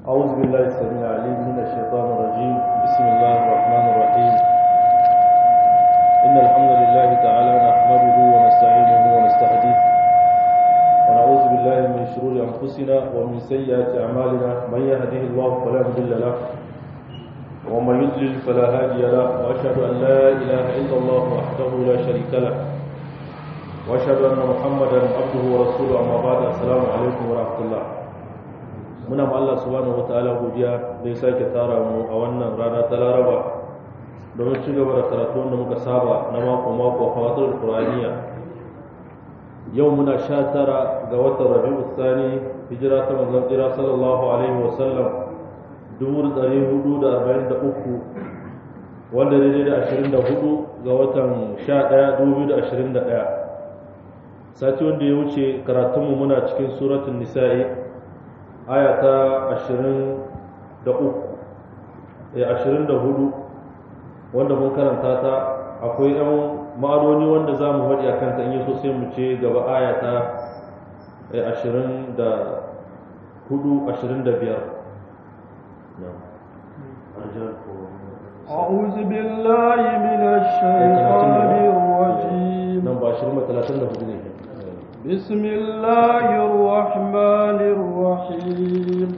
أعوذ بالله السميع العليم من الشيطان الرجيم بسم الله الرحمن الرحيم إن الحمد لله تعالى نحمده ونستعينه ونستهديه ونعوذ بالله من شرور أنفسنا ومن سيئات أعمالنا من يهده الله فلا مضل له ومن يضلل فلا هادي له وأشهد أن لا إله إلا الله وحده لا شريك له وأشهد أن محمدا عبده ورسوله أما بعد السلام عليكم ورحمة الله muna ma Allah subhanahu wataala godiya da ya sake tara mu a wannan rana ta Laraba domin ci gaba da karatu wanda muka saba na mako a fawatul Qur'aniya. Yau muna 19 ga watan Rabiul Thani hijira ta manzon tsira sallallahu alaihi wasallam 1443 wanda daidai da 24 ga watan 11 2021. Sati wanda ya wuce karatunmu muna cikin suratul Nisa'i aya ta 24 wanda mun karanta ta akwai ɗan ma'anoni wanda za mu faɗi a kanta in yi so sai mu ce gaba aya ta 24-25 أعوذ بالله من الشيطان الرجيم بسم الله الرحمن الرحيم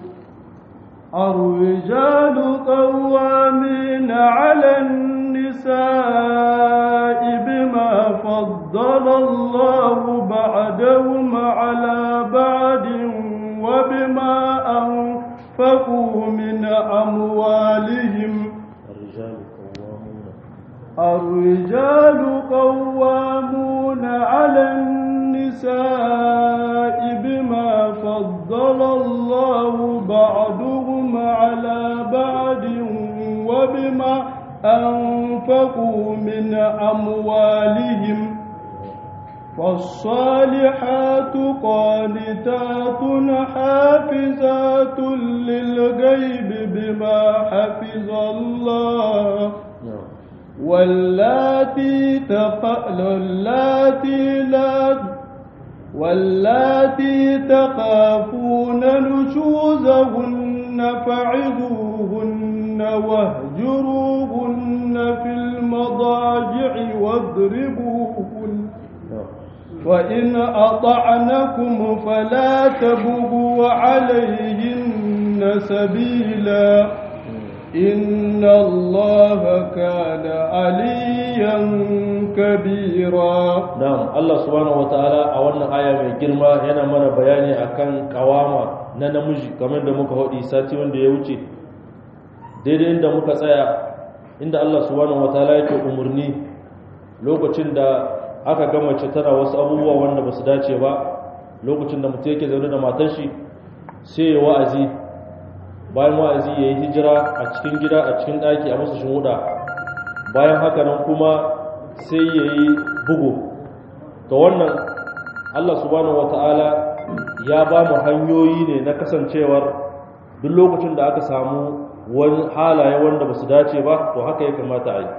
الرجال قوامين على النساء بما فضل الله بعضهم على بعض وبما أنفقوا من أموالهم الرجال قوامون على النساء بما فضل الله بعضهم على بعض وبما أنفقوا من أموالهم فالصالحات قانتات حافظات للغيب بما حفظ الله واللاتي تخافون نشوزهن فعظوهن واهجروهن في المضاجع واضربوهن فإن أطعنكم فلا تبغوا عليهن سبيلا إن الله كان عليا كبيرا. نعم الله سبحانه وتعالى a wannan aya mai girma yana mana bayani akan kawama na namiji kamar da muka hodi sati wanda ya wuce daidai inda muka tsaya inda Allah subhanahu wataala yake umurni lokacin da aka ga mace tana wasu abubuwa wanda basu dace ba lokacin da mutum yake zaune da matar shi sai ya wa'azi bayan wa'azi ya yi hijira a cikin gida a cikin ɗaki a masa shinwuda bayan haka nan kuma sai ya yi bugu ta wannan Allah subhanahu wata'ala ya ba mu hanyoyi ne na kasancewar duk lokacin da aka samu wani halaye wanda ba su dace ba to haka ya kamata a yi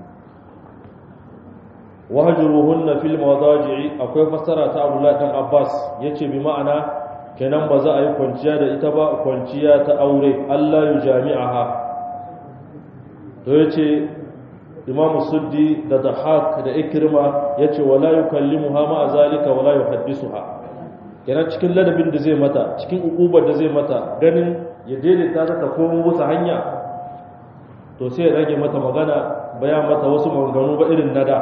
wahjuruhunna fil madaji'i akwai fassara ta Abdullah dan Abbas yace bi ma'ana kenan ba za a yi kwanciya da ita ba kwanciya ta aure Allah ya jami'aha to yace Imam Suddi da Dahak da Ikrima yace wala yukallimuha ma zalika wala yuhaddisuha kenan cikin ladabin da zai mata cikin ukubar da zai mata ganin ya daidaita ta komo musu hanya to sai ya rage mata magana bayan mata wasu maganganu ba irin nada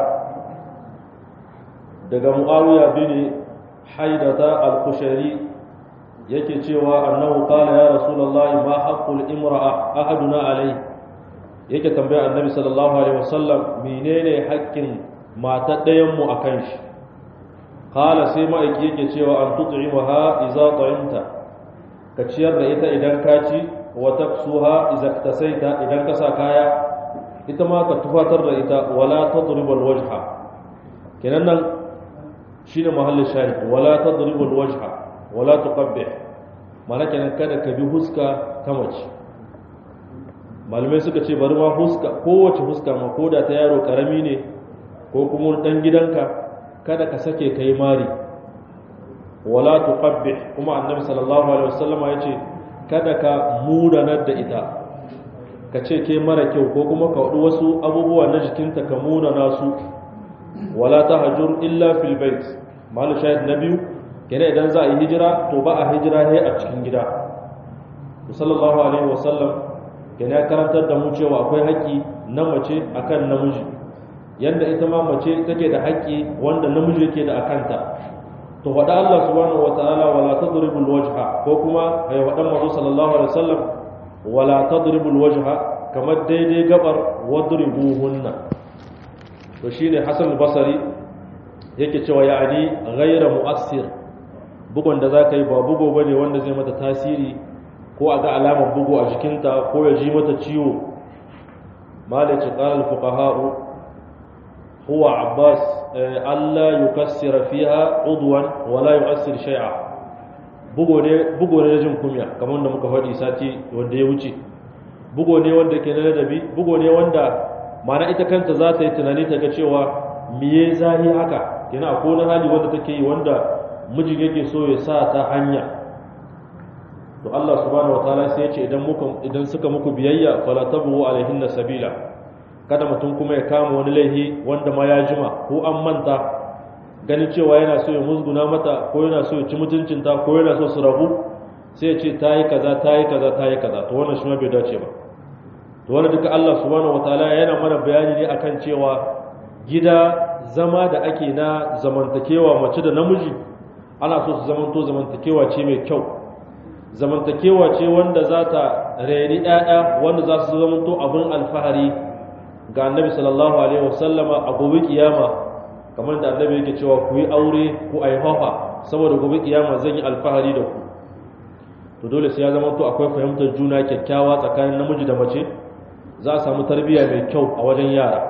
daga Muawiya bin Haidata al-Qushayri yake cewa annahu qala ya rasulullah ma haqqul imra'a ahaduna alayhi yake tambaya annabi sallallahu alaihi wasallam menene haƙƙin mata ɗayan mu akan shi qala sai ma'aiki yake cewa an tut'imaha idza ta'imta ka ciyar da ita idan ka ci wa taksuha idza tasaita idan ka sa kaya ita ma ka tufatar da ita wala tadribul wajha kenan nan shine mahallin shahid wala tadribul wajha wala tuqabbih mana kenan kada ka bi huska ta mace malamai suka ce bari ma huska kowace huska ma koda ta yaro karami ne ko kuma dan gidanka kada ka sake kai mari wala tuqabbih kuma annabi sallallahu alaihi wasallam ya ce kada ka munanar da ita ka ce ke mara kyau ko kuma ka wadu wasu abubuwa na jikinta ka munana su wala tahjur illa fil bait malu shahid na biyu kenan idan za a yi hijira to ba a hijira ne a cikin gida sallallahu alaihi wasallam kenan ya karantar da mu cewa akwai haƙƙi na mace akan namiji yanda ita ma mace take da haƙƙi wanda namiji yake da akanta to wada Allah subhanahu wataala wala tadribul wajha ko kuma ay wadan manzo sallallahu alaihi wasallam wala tadribul wajha kamar daidai gabar wadribuhunna to shine Hasan al-Basri yake cewa ya'ani ghayra mu'assir bugun da zaka yi ba bugo bane wanda zai mata tasiri ko a ga alamar bugu a jikinta ko ya ji mata ciwo malaci qala al-fuqaha huwa abbas alla yukassira fiha udwan wala yu'assir shay'a bugo ne jin kunya kamar da muka faɗi sati wanda ya wuce bugo ne wanda ke na ladabi bugo ne wanda mana ita kanta za ta yi tunani ta ga cewa miye zahi haka kina akwai wani hali wanda take yi wanda mijin yake so ya sa ta hanya to Allah subhanahu wataala sai ya ce idan suka muku biyayya fala tabu alaihinna sabila kada mutum kuma ya kama wani laihi wanda ma ya jima ko an manta ganin cewa yana so ya musguna mata ko yana so ya ci mutuncinta ko yana so su rabu sai ya ce tayi kaza tayi kaza tayi kaza to wannan shi ma bai dace ba to wannan duka Allah subhanahu wataala yana mana bayani ne akan cewa gida zama da ake na zamantakewa mace da namiji ana so su zamanto zamantakewa ce mai kyau zamantakewa ce wanda za ta reni ƴaƴa wanda za su zamanto abin alfahari ga annabi sallallahu alaihi wasallama a gobe kiyama kamar da annabi yake cewa ku yi aure ku aihafa saboda gobe kiyama zan yi alfahari da ku to dole sai ya zamanto akwai fahimtar juna kyakkyawa tsakanin namiji da mace za a samu tarbiyya mai kyau a wajen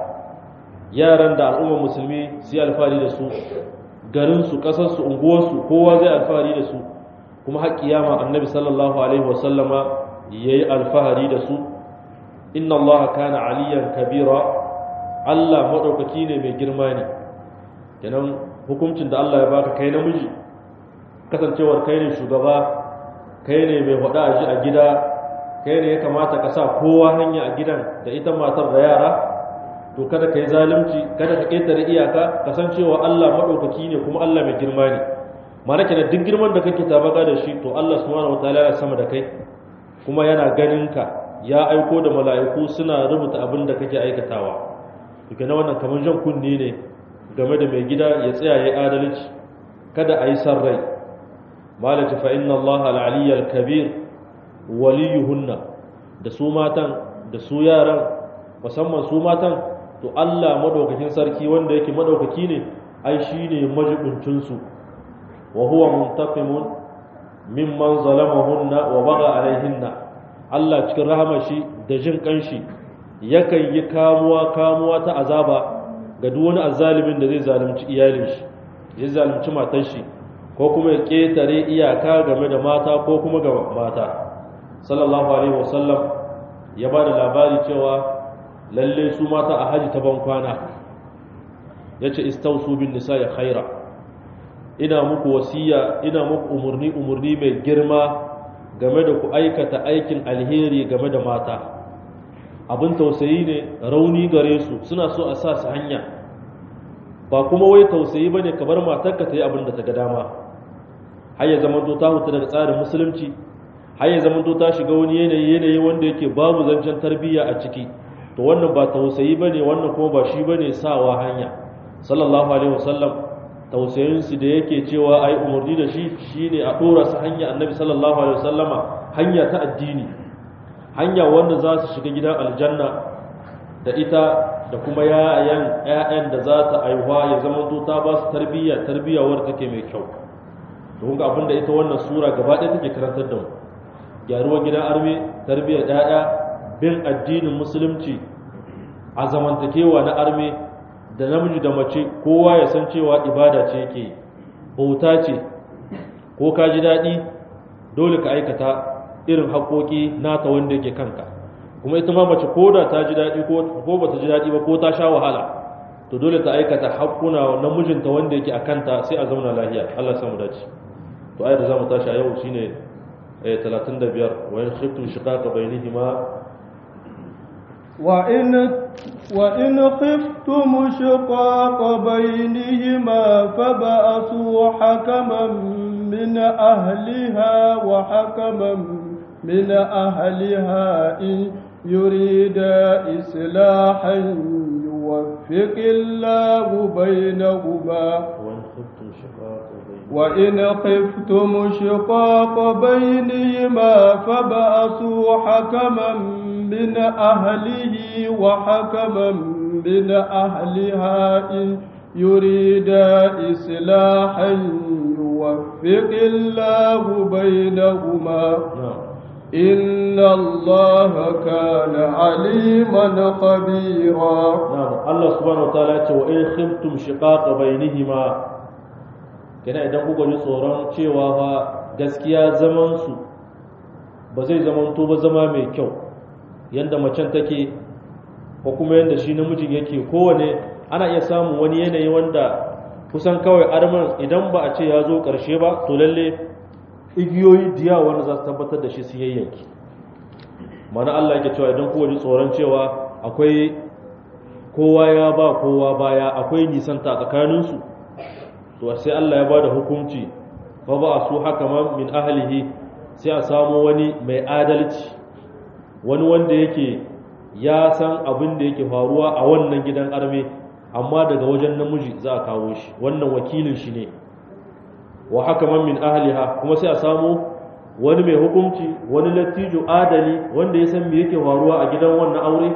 yaran da al'ummar musulmi su yi alfahari da su garinsu ƙasarsu unguwarsu kowa zai alfahari da su kuma har kiyama annabi sallallahu alaihi wasallama yayi alfahari da su inna allaha kana aliyan kabira Allah madaukaki ne mai girma ne kenan hukuncin da Allah ya baka kai namiji kasancewar kai ne shugaba kai ne mai hada aji a gida kai ne ya kamata ka sa kowa hanya a gidan da ita matar da yara to kada ka yi zalunci kada ka ƙetare iyaka kasancewa Allah madaukaki ne kuma Allah mai girma ne mana kenan duk girman da kake tabaka da shi to Allah subhanahu wataala yana sama da kai kuma yana ganin ka ya aiko da mala'iku suna rubuta abin da kake aikatawa to kenan wannan kamar jan kunni ne game da mai gida ya tsaya yayi adalci kada a yi san rai malaka fa inna Allah al-aliyyal kabir waliyuhunna da su matan da su yaran musamman su matan to Allah madaukakin sarki wanda yake madaukaki ne ai shine majibincin su wa huwa muntaqimun mimman zalamahunna wa baga alaihinna Allah cikin rahama shi da jin kanshi yakan yi kamuwa ta azaba ga duk wani azzalimin da zai zalunci iyalin shi ya zalunci matar shi ko kuma ya ketare iyaka game da mata ko kuma ga mata sallallahu alaihi wasallam ya bada labari cewa lalle su mata a haji ta ban kwana yace istausu bin nisa'i khaira ina muku wasiya ina muku umurni mai girma game da ku aikata aikin alheri game da mata abin tausayi ne rauni gare su suna so a sa su hanya ba kuma wai tausayi bane ka bar matarka ta yi abin da ta ga dama har ya zamanto ta huta daga tsarin musulunci har ya zamanto ta shiga wani yanayi wanda yake babu zancen tarbiyya a ciki to wannan ba tausayi bane wannan kuma ba shi bane sawa hanya sallallahu alaihi wasallam tausayinsu da yake cewa ai umarni da shi shine a dora su hanya annabi sallallahu alaihi wasallama hanya ta addini hanya wanda za su shiga gidan aljanna da ita da kuma ƴaƴan da za ta aiwa ya zama to ta ba su tarbiyya wadda take mai kyau to kun ga abin da ita wannan sura gaba ɗaya take karantar da mu gyaruwar gidan arme tarbiyyar ƴaƴa bin addinin musulunci a zamantakewa na arme da namiji da mace kowa ya san cewa ibada ce yake bauta ce ko ka ji daɗi dole ka aikata irin haƙoƙi nata wanda yake kanka kuma ita ma mace ko da ta ji daɗi ko ba ta ji daɗi ba ko ta sha wahala to dole ta aikata haƙƙuna na mijinta wanda yake a kanta sai a zauna lafiya Allah samu dace to ayar da zamu tashi a yau shine 35 wa in khiftum shiqaqa bainihima وإن خفتم شقاق بينهما فبعثوا حكما من أهلها وحكما من أهلها إن يريدا إصلاحا يوفق الله بينهما وإن خفتم شقاق بينهما فبعثوا حكما من أهله وحكما من أهلها إن يريدا إصلاحا يوفق الله بينهما إن الله كان عليما خبيرا. نعم الله سبحانه وتعالى وإن خفتم شقاق بينهما kana idan kuka ji tsoron cewa fa gaskiya zaman su ba zai zamanto ba zama mai kyau yanda macen take ko kuma yanda shi namijin yake kowane ana iya samun wani yanayi wanda kusan kawai arman idan ba a ce ya zo ƙarshe ba to lalle igiyoyi diya wanda za su tabbatar da shi su yayyanki mana Allah yake cewa idan kuka ji tsoron cewa akwai kowa ya ba kowa baya akwai nisanta tsakaninsu to sai Allah ya bada hukunci fa ba su hakaman min ahlihi sai a samu wani mai adalci wani wanda yake ya san abin da yake faruwa a wannan gidan arme amma daga wajen namiji za a kawo shi wannan wakilin shi ne wa hakaman min ahliha kuma sai a samu wani mai hukunci wani lattijo adali wanda ya san me yake faruwa a gidan wannan aure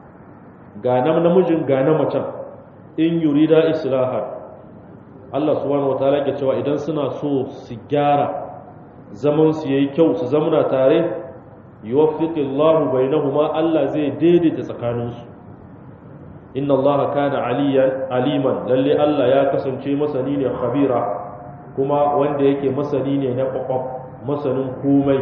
ga namijin ga na macen in yurida islahan Allah subhanahu wataala ke cewa idan suna so su gyara zaman su yayi kyau su zamana tare yuwaffiqillahu bainahuma Allah zai daidaita tsakaninsu inna Allah kana aliman lalle Allah ya kasance masani ne khabira kuma wanda yake masani ne na kwakwaf masanin komai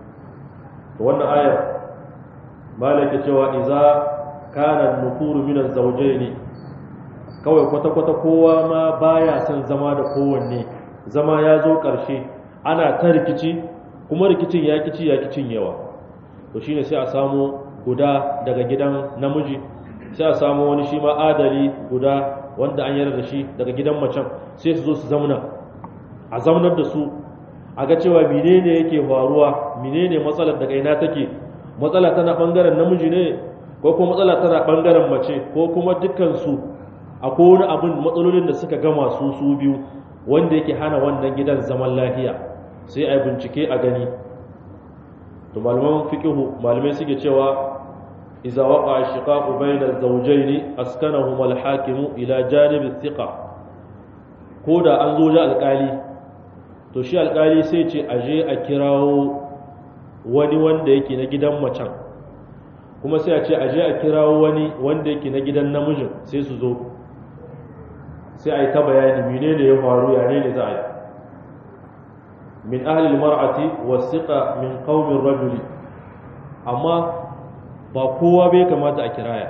to wannan ayar malaka cewa idza kana nufuru min az-zawjayn kawai kwata-kwata kowa ma baya son zama da kowanne zama ya zo ƙarshe ana ta rikici kuma rikicin ya kicin yawa to shine sai a samu guda daga gidan namiji sai a samu wani shi ma adali guda wanda an yarda da shi daga gidan macen sai su zo su zamna a zaunar da su a ga cewa menene yake faruwa menene matsalar daga ina take matsala tana bangaren namiji ne ko kuma matsala tana bangaren mace ko kuma dukkan su akwai wani abin matsalolin da suka gama su biyu wanda yake hana wannan gidan zaman lafiya sai a bincike a gani to malaman fiqhu malamai suke cewa idza waqa shiqaqu bayna zawjayn askanahum al-hakimu ila janib thiqa ko da an zo da alƙali to shi alƙali sai ce aje a kirawo wani wanda yake na gidan macen kuma sai a ce aje a kirawo wani wanda yake na gidan namijin sai su zo sai a yi ta bayani menene ya faru ya ne za a yi min ahli mar'ati wasiqa min qaumin rajuli amma ba kowa bai kamata a kiraya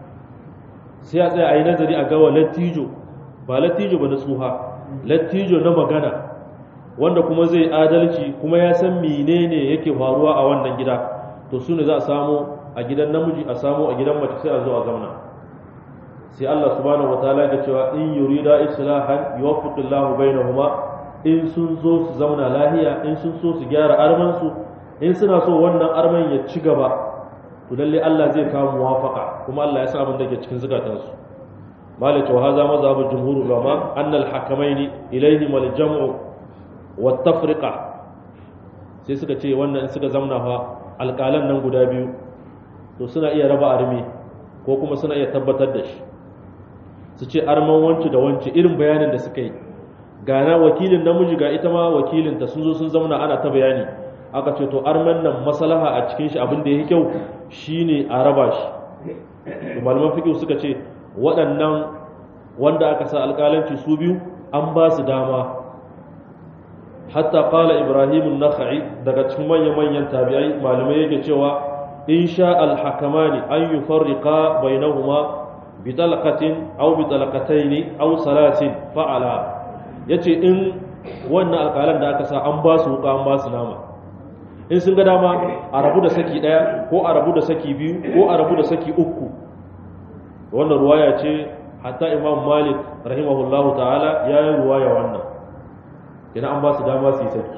sai a tsaya a yi nazari a gawa lattijo ba lattijo ba na tsuha lattijo na magana wanda kuma zai adalci kuma ya san menene yake faruwa a wannan gida to su ne za a samu a gidan namiji a samu a gidan mace sai a zo a zauna sai Allah subhanahu wataala ya cewa in yurida islahan yuwaffiqillahu bainahuma in sun zo su zauna lahiya in sun so su gyara arman su in suna so wannan arman ya ci gaba to lalle Allah zai kawo muwafaqa kuma Allah ya san abin da ke cikin zakatan su malaka wa hadha mazhabul jumhur ulama anna al-hakamaini ilayhim al-jam'u wa tafriqa sai suka ce wannan suka zamna fa alƙalan nan guda biyu to suna iya raba armi ko kuma suna iya tabbatar da shi su ce arman wanci da wanci irin bayanin da suka yi gana wakilin namiji ga ita ma wakilinta sun zo sun zauna ana ta bayani aka ce to arman nan maslaha a cikin shi abin da yake kyau shine a raba shi to malaman fiqh suka ce waɗannan wanda aka sa alƙalanci su biyu an ba su dama hatta qala ibrahim an-nakhai daga cikin manyan tabi'ai malamai yake cewa in sha al-hakamani an yufarriqa bainahuma bi talaqatin aw bi talaqatayn aw salasin fa'ala yace in wannan alƙalan da aka sa an ba su wuka an ba su nama in sun ga dama a rabu da saki ɗaya ko a rabu da saki biyu ko a rabu da saki uku. Wannan ruwaya ce hatta Imam Malik rahimahullahu ta'ala ya yi ruwaya wannan, idan an ba su dama su yi saki.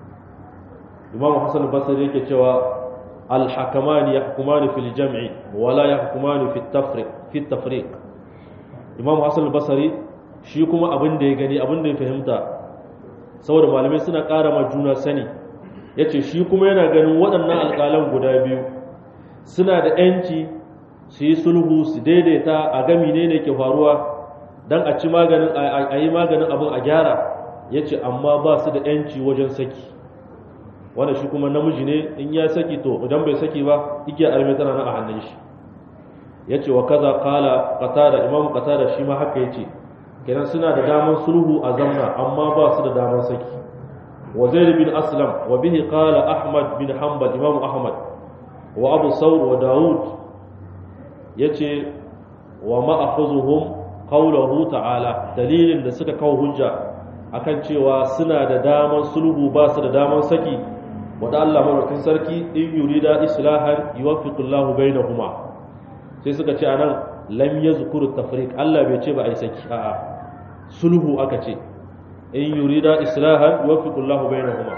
Imam Hassan Basri yake cewa al-hakamani yahkumani fil jam'i wala yahkumani fi tafriq. Imam Hassan Basri shi kuma abin da ya gani, abin da ya fahimta, saboda malamai suna ƙara ma juna sani, yace shi kuma yana ganin waɗannan alƙalan guda biyu suna da ‘yanci su yi sulhu, su daidaita a gami ne ke faruwa don a ci maganin, a yi maganin abin a gyara. Yace amma ba su da ‘yanci wajen saki. Wanda shi kuma namiji ne, in ya saki to idan bai saki ba igiyar arme tana nan a hannun shi. Yace wa kaza qala qatada, Imam Qatada shi ma haka yace, kenan suna da daman sulhu a zamna amma ba su da daman saki. Wa Zaid bin Aslam wa bihi qala Ahmad bin Hanbal, Imam Ahmad wa Abu Thawr wa Dawud yace wa ma'akhuzuhum qawluhu ta'ala, dalilin da suka kawo hujja akan cewa suna da daman sulhu ba su da daman saki, wanda Allah madaukakin sarki in yurida islahan yuwaffiqullahu bainahuma. Sai suka ce anan lam yazkuru tafriq, Allah bai ce ba ai saki, a'a sulhu aka ce, in yurida islahan yuwaffiqullahu bainahuma.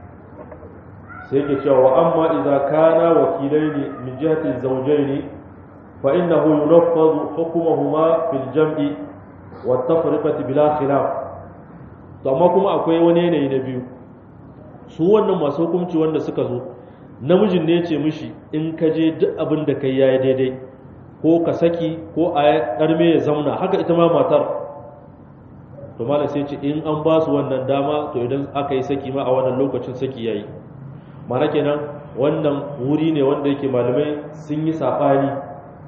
Sai ke cewa wa amma idza kana wakilaini min jihati zawjaini fa innahu yunaffadhu hukmuhuma fil jam'i wat tafriqati bila khilaf. To amma kuma akwai wani yanayi na biyu, su wannan masu hukunci wanda suka zo, namijin ne ce mishi in ka je duk abin da kai yayi daidai, ko ka saki ko a ƙarme ya zauna, haka ita ma matar. To malam sai ce in an ba su wannan dama, to idan aka yi saki ma a wannan lokacin saki yayi. Mana kenan wannan wuri ne wanda yake malamai sun yi saɓani.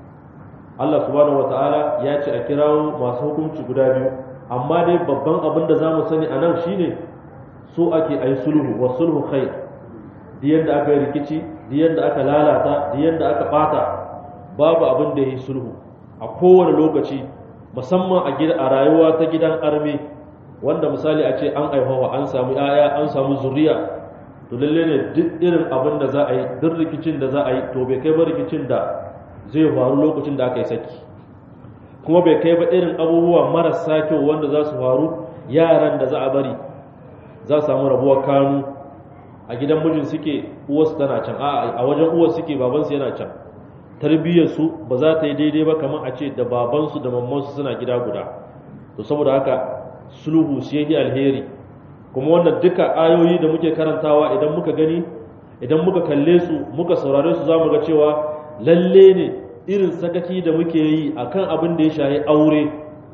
Allah subhanahu wataala ya ce a kirawo masu hukunci guda biyu, amma dai babban abin da za mu sani a nan shine so ake ayi sulhu, wa sulhu khair. Diyan da aka yi rikici, diyan da aka lalata, diyan da aka bata, babu abin da ya yi sulhu a kowane lokaci, musamman a rayuwa ta gidan arme, wanda misali a ce an aihawa, an samu ‘ya'ya, an samu zuriya, to lalle ne duk irin abin da za a yi, duk rikicin da za a yi, to bai kai ba rikicin da zai faru lokacin da aka yi saki, kuma bai kai ba irin abubuwa marasa kyau wanda za su faru, yaran da za a bari za su samu rabuwar kanu. A gidan mijin suke, uwarsu tana can, a wajen uwar suke, babansu yana can. Tarbiyyarsu ba za ta yi daidai ba kamar a ce da babansu da mammansu suna gida guda. To saboda haka sulhu shi yake alheri. Kuma wannan duka ayoyi da muke karantawa idan muka gani, idan muka kalle su, muka saurare su, za mu ga cewa lalle ne irin sakaci da muke yi akan abin da ya shahi aure,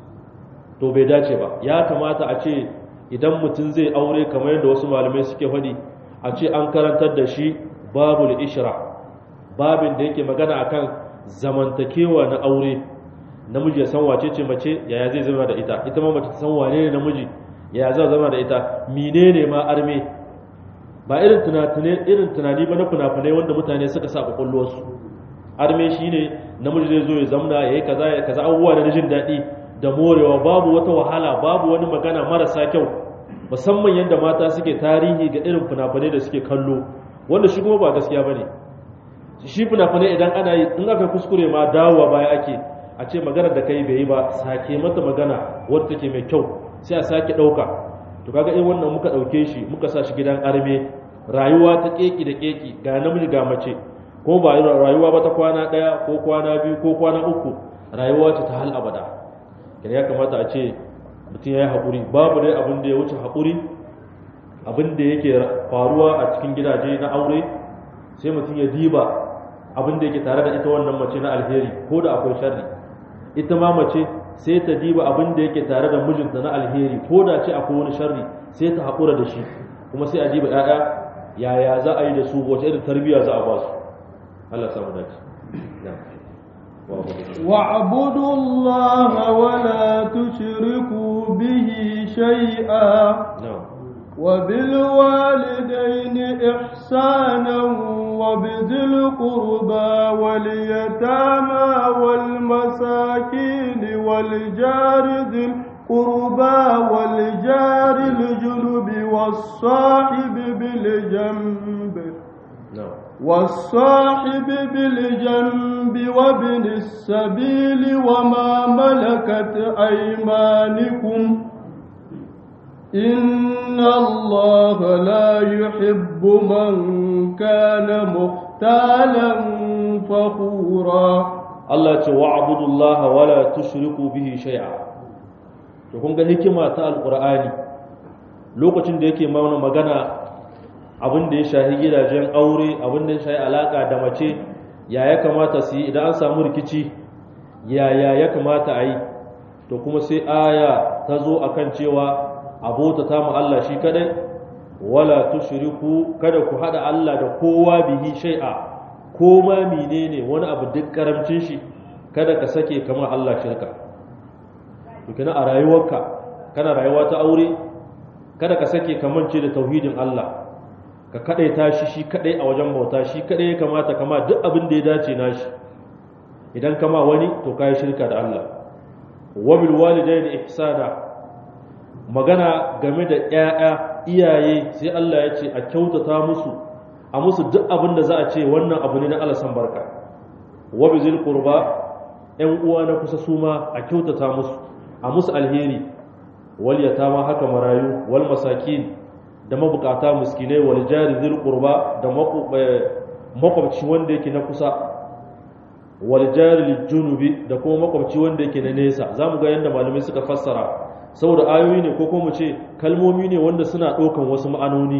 to bai dace ba. Ya kamata a ce idan mutum zai aure, kamar yadda wasu malamai suke faɗi, a ce an karantar da shi babul ishra, babin da yake magana akan zamantakewa na aure. Namiji ya san wace ce mace, yaya zai zama da ita, ita ma mace ta san wane ne namiji, yaya zai zama da ita, menene ma arme. Ba irin tunani ba na fina-finai wanda mutane suka sa kwakwalwarsu. Arme shine namiji zai zo ya zamna, ya yi kaza ya kaza, abubuwa da jin daɗi da morewa, babu wata wahala, babu wani magana marasa kyau, musamman yadda mata suke tarihi ga irin fina-finai da suke kallo, wanda shi kuma ba gaskiya ba ne. Shi fina-finai idan ana yi, in aka kuskure ma dawowa baya ake, a ce maganar da kai bai yi ba, sake mata magana wadda take mai kyau, sai a sake ɗauka. To kaga in wannan muka ɗauke shi muka sa shi gidan arme, rayuwa ta keki da keki, ga namiji ga mace, ko ba rayuwa ba ta kwana ɗaya ko kwana biyu ko kwana uku, rayuwa ce ta hal abada. Ya kamata a ce mutum ya yi haƙuri, babu dai abin da ya wuce haƙuri. Abin da yake faruwa a cikin gidaje na aure, sai mutum ya diba abin da yake tare da ita wannan mace na alheri, ko da akwai sharri. Ita ma mace sai ta diba abin da yake tare da mijinta na alheri, ko da ce akwai wani sharri, sai ta haƙura da shi. Kuma sai a diba ‘ya'ya, yaya za a yi da su, wace irin tarbiyya za a ba su. Allah samu dace. واعبدوا الله ولا تشركوا به شيئا وبالوالدين إحسانا وبذي القربى واليتامى والمساكين والجار ذي القربى والجار الجنب والصاحب بالجنب والصاحب بالجنب وابن السبيل وما ملكت أيمانكم إن الله لا يحب من كان مختالا فخورا. الله وَاعْبُدُوا اللَّهَ وَلَا تُشْرِكُوا بِهِ شَيْئًا. to kun ga hikima ta alqur'ani lokacin da yake mana magana abin da ya shahi gidajen aure abin da ya shahi alaka da mace ya kamata su yi idan an samu rikici ya kamata a yi, to kuma sai aya ta zo akan cewa abota ta mu Allah shi kadai, wala tushriku kada ku hada Allah da kowa bihi shay'a, ko ma menene wani abu duk karamcin shi kada ka sake kamar Allah shirka. Dukkan a rayuwarka kana rayuwa ta aure kada ka sake kamance da tauhidin Allah, ka kadaita shi kadai a wajen bauta, shi kadai ya kamata kama duk abin da ya dace nashi. Idan kama wani to kai shirka da Allah. Wa bil walidayni ihsana, magana game da ƴaƴa iyaye sai Allah ya ce a kyautata musu, a musu duk abin da za a ce wannan abu ne na Allah san barka. Wa bizil qurba, ƴan uwa na kusa su ma a kyautata musu, a musu alheri. Wal yatama haka marayu, wal masakin da mabukata miskinai, wal jari zil qurba da makwabci wanda yake na kusa, wal jari lil junubi da kuma makwabci wanda yake na nesa. Zamu ga yanda malamai suka fassara, saboda ayoyi ne ko kuma mu ce kalmomi ne wanda suna ɗaukan wasu ma'anoni.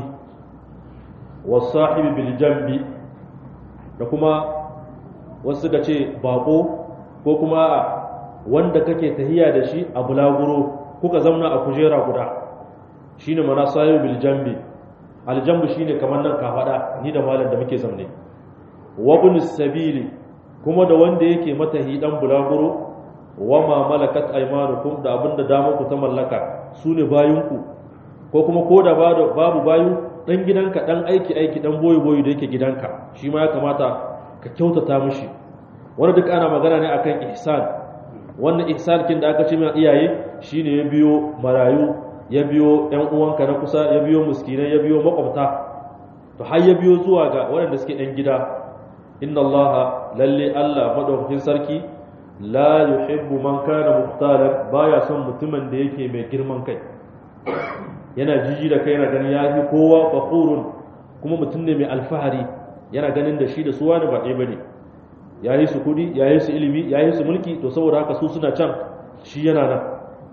Wasahibi bil jambi da kuma wasu suka ce bako ko kuma wanda kake tahiya da shi a bulaguro kuka zauna a kujera guda, shine mana sahibi bil jambi. Aljambu shine kamar nan ka faɗa ni da malam da muke zamne. Wa ibnis sabili, kuma da wanda yake matahi dan bulaguro, wa ma malakat aymanukum da abinda damar ku ta mallaka sune bayinku, ko kuma koda babu bayu dan gidanka dan aiki dan boye da yake gidanka shi ma ya kamata ka kyautata mishi. Wanda duk ana magana ne akan ihsan. Wannan ihsan kin da aka ce mai iyaye shine ya biyo marayu, ya biyo ƴan uwanka na kusa, ya biyo miskinai, ya biyo makwabta, to har ya biyo zuwa ga waɗanda suke ɗan gida. Inna Allah, lalle Allah madaukakin sarki, la yuhibbu man kana mukhtalan, baya son mutumin da yake mai girman kai, yana jiji da kai, yana ganin ya fi kowa fakhurun, kuma mutum ne mai alfahari, yana ganin da shi da su wani ba ɗaya bane, ya yi su kudi, ya yi su ilimi, ya yi su mulki, to saboda haka su suna can shi yana nan.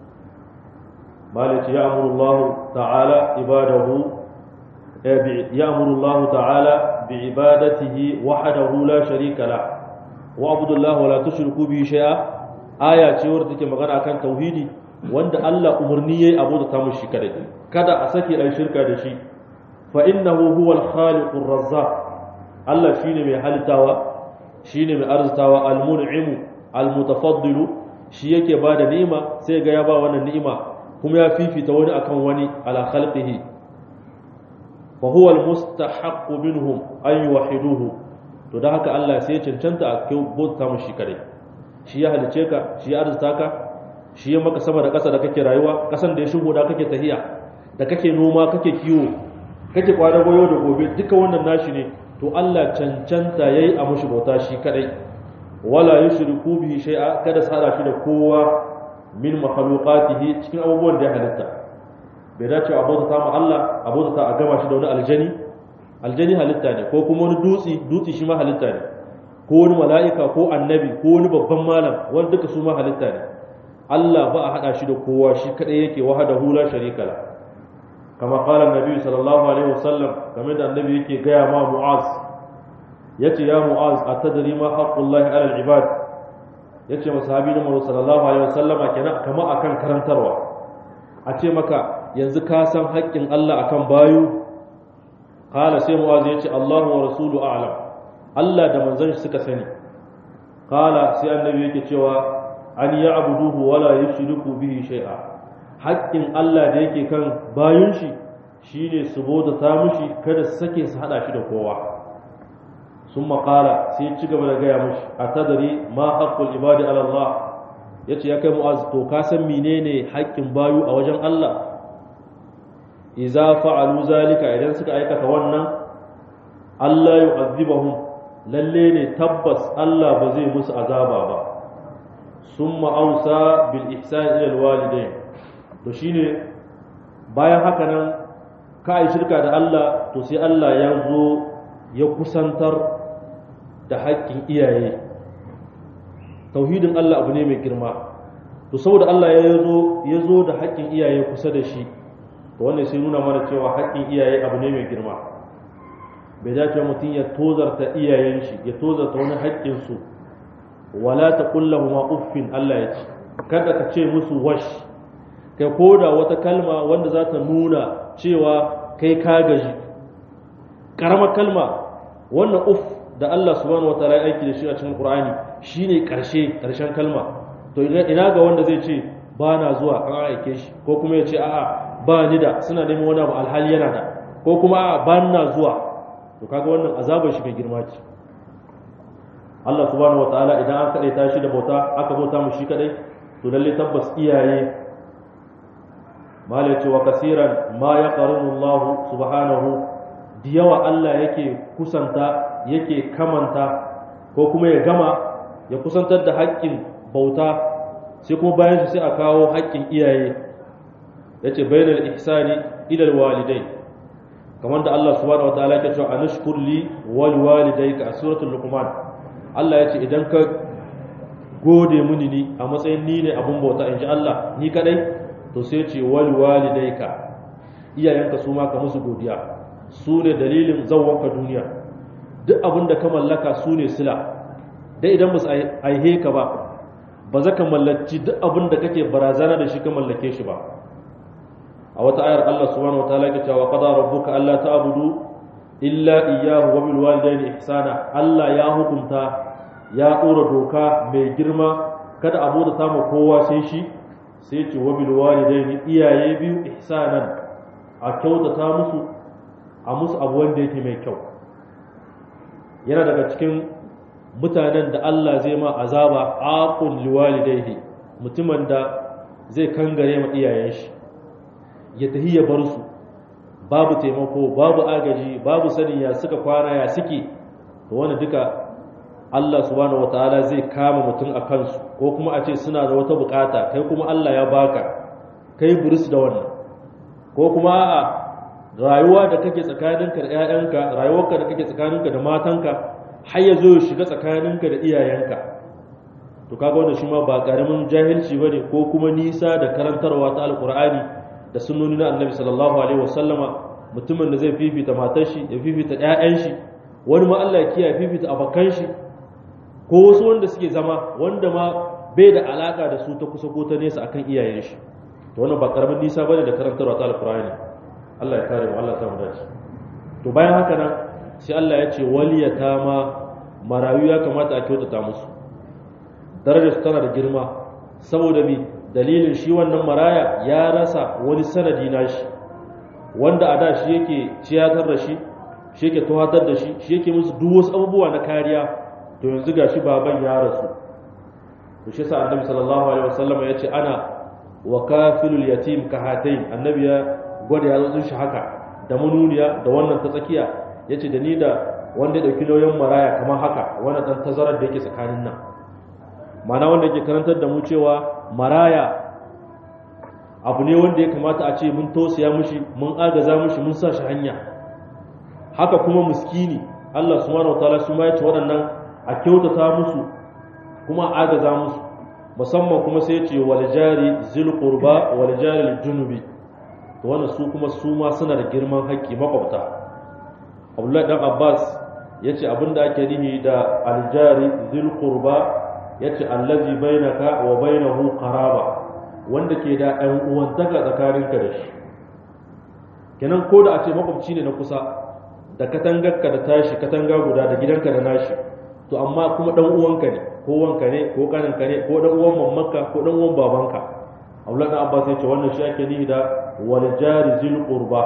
malaki ya amuru Allah ta'ala ibadahu يأمر الله تعالى بعبادته وحده لا شريك له وعبد الله ولا تشركوا به شيئا. aya ce wadda take magana akan tauhidi wanda Allah umarni yayi abu da ta mushi kadai, kada a sake dan shirka da shi. Fa innahu huwal khaliqur razzaq, Allah shine mai halittawa, shine mai arzitawa, al-mun'im al-mutafaddilu, shi yake bada ni'ima sai ga ya ba wannan ni'ima kuma ya fifita wani akan wani ala khalqihi. فهو المستحق منهم أن يوحدوه. to da haka Allah sai ya cancanta a kai bauta mushi kare. Shi ya halice ka, shi ya arzuta ka, shi ya maka sama da ƙasa da kake rayuwa, ƙasan da ya shigo da kake tahiya, da kake noma, kake kiwo, kake kwada goyo da gobe, duka wannan nashi ne. To Allah cancanta yayi a mushi bauta shi kadai. Wala yushriku bihi shay'a, kada sada shi da kowa min makhluqatihi cikin abubuwan da ya halitta. Bai dace a bauta ma Allah, a bauta a gama shi da wani aljani halitta ne, ko kuma wani dutse shi ma halitta ne, ko wani mala'ika ko annabi ko wani babban malam, wani duka su ma halitta ne. Allah ba a hada shi da kowa, shi kadai yake wahdahu la sharika la. Kama qala annabi sallallahu alaihi wasallam, kamar da annabi yake gaya ma Mu'az, yace ya Mu'az, atadri ma haqqullahi ala al-ibad, yace masahabi na Muhammad sallallahu alaihi wasallama kenan kama akan karantarwa, a ce maka yanzu ka san haƙƙin Allah akan bayu. Kala sai Mu'az ya ce Allahu wa rasulu a'lam, Allah da manzon shi suka sani. Kala sai annabi yake cewa an ya'buduhu wa la yushriku bihi shay'a, haƙƙin Allah da yake kan bayun shi shine su bauta ta mushi, kada su sake su hada shi da kowa. Summa qala sai ya ci gaba da gaya mushi, atadri ma haqqul ibadi ala Allah, yace ya kai Mu'az, to ka san menene haƙƙin bayu a wajen Allah? Iza fa'alu zalika, idan suka aikata wannan, Allah yu'adhibahum lalle ne tabbas Allah ba zai musu azaba ba summa ausa bil ihsan ila al walidain to shine bayan haka nan ka yi shirka da Allah to sai Allah ya zo ya kusantar da haƙƙin iyaye tauhidin Allah abu ne mai girma to saboda Allah ya zo da haƙƙin iyaye kusa da shi to wannan sai nuna mana cewa haƙƙin iyaye abu ne mai girma bai dace mutum ya tozarta iyayen shi ya tozarta wani haƙƙin su wala taqul lahumu uffin Allah ya ce kada ka ce musu wash kai koda wata kalma wanda za ta nuna cewa kai ka gaji karamar kalma wannan uff da Allah subhanahu wataala ya aiki da shi a cikin Qur'ani shine karshen kalma to ina ga wanda zai ce ba na zuwa an aike shi ko kuma ya ce a'a ba ni da suna neman wani abu alhali yana da ko kuma a'a ba na zuwa to kaga wannan azabar shi mai girma ce Allah subhanahu wataala idan an kade tashi da bauta aka bauta mu shi kadai to lalle tabbas iyaye malai ce wa kasiran ma yaqarinu Allah subhanahu diyawa Allah yake kusanta yake kamanta ko kuma ya gama ya kusantar da haƙƙin bauta sai kuma bayan shi sai a kawo haƙƙin iyaye yace bainal ihsani ila alwalidain kamar da Allah subhanahu wataala yake cewa anashkur li wal walidayka a suratul luqman Allah yace idan ka gode muni ni a matsayin ni ne abun bauta inji Allah ni kadai to sai ce wal walidayka iyayenka su ma ka musu godiya su ne dalilin zawwanka duniya duk abin da ka mallaka su ne sila dai idan ba su aihe ka ba za ka mallaci duk abin da kake barazana da shi ka mallake shi ba a wata ayar Allah subhanahu wataala yake cewa qada rabbuka alla ta'budu illa iyyahu wa bil walidayni ihsana Allah ya hukunta ya dora doka mai girma kada a bauta ta ma kowa sai shi sai ce wa bil walidayni iyaye biyu ihsanan a kyautata musu a musu abu wanda yake mai kyau yana daga cikin mutanen da Allah zai ma azaba aqul liwalidayhi mutumin da zai kangare ma iyayen shi ya tahi ya bar su babu taimako babu agaji babu sani ya suka kwana ya suke to wannan duka Allah subhanahu wataala zai kama mutum a kansu ko kuma a ce suna da wata bukata kai kuma Allah ya baka kai buris da wannan ko kuma a'a rayuwa da kake tsakaninka da ƴaƴanka rayuwarka da kake tsakaninka da matanka har ya zo ya shiga tsakaninka da iyayenka to kaga wannan shi ma ba karamin jahilci bane ko kuma nisa da karantarwa ta alqur'ani da sunnoni na annabi sallallahu alaihi wasallama mutumin da zai fifita matar shi ya fifita ƴaƴan shi wani ma Allah ya kiyaye fifita abakan shi ko wasu wanda suke zama wanda ma bai da alaka da su ta kusa ko ta nesa akan iyayen shi to wannan ba karamin nisa bane da karantarwa ta alqur'ani Allah ya kare mu Allah ta mu dace to bayan haka nan sai Allah ya ce waliyata ma marayu ya kamata a kyautata musu darajar su tana da girma saboda bi dalilin shi wannan maraya ya rasa wani sanadi nashi wanda a da shi yake ciyatar da shi shi yake tuhatar da shi shi yake musu duk wasu abubuwa na kariya to yanzu gashi baban ya rasu to shi yasa annabi sallallahu alaihi wasallam ya ce ana wa kafilul yatim kahatain annabi ya gwada ya zo shi haka da mununiya da wannan ta tsakiya yace da ni da wanda ya dauki nauyin maraya kamar haka wannan dan tazarar da yake tsakanin nan mana wanda yake karantar da mu cewa maraya abu ne wanda ya kamata a ce mun tausaya mushi mun agaza mushi mun sa shi hanya haka kuma miskini Allah subhanahu wataala su ma yace waɗannan a kyautata musu kuma a agaza musu musamman kuma sai yace wal jari zil qurba wal jari lil junubi to wannan su kuma su ma suna da girman haƙƙi makwabta Abdullahi dan Abbas yace abinda ake nihi da al jari zil qurba yace allazi bainaka wa bainahu qaraba wanda ke da ɗan uwantaka tsakaninka da shi kenan ko da a ce makwabci ne na kusa da katangarka da tashi katanga guda da gidanka da nashi to amma kuma dan uwanka ne ko wanka ne ko kaninka ne ko dan uwan mammanka ko dan uwan babanka Abdullah ibn Abbas yace wannan shi ake nihi da wal jari zil qurba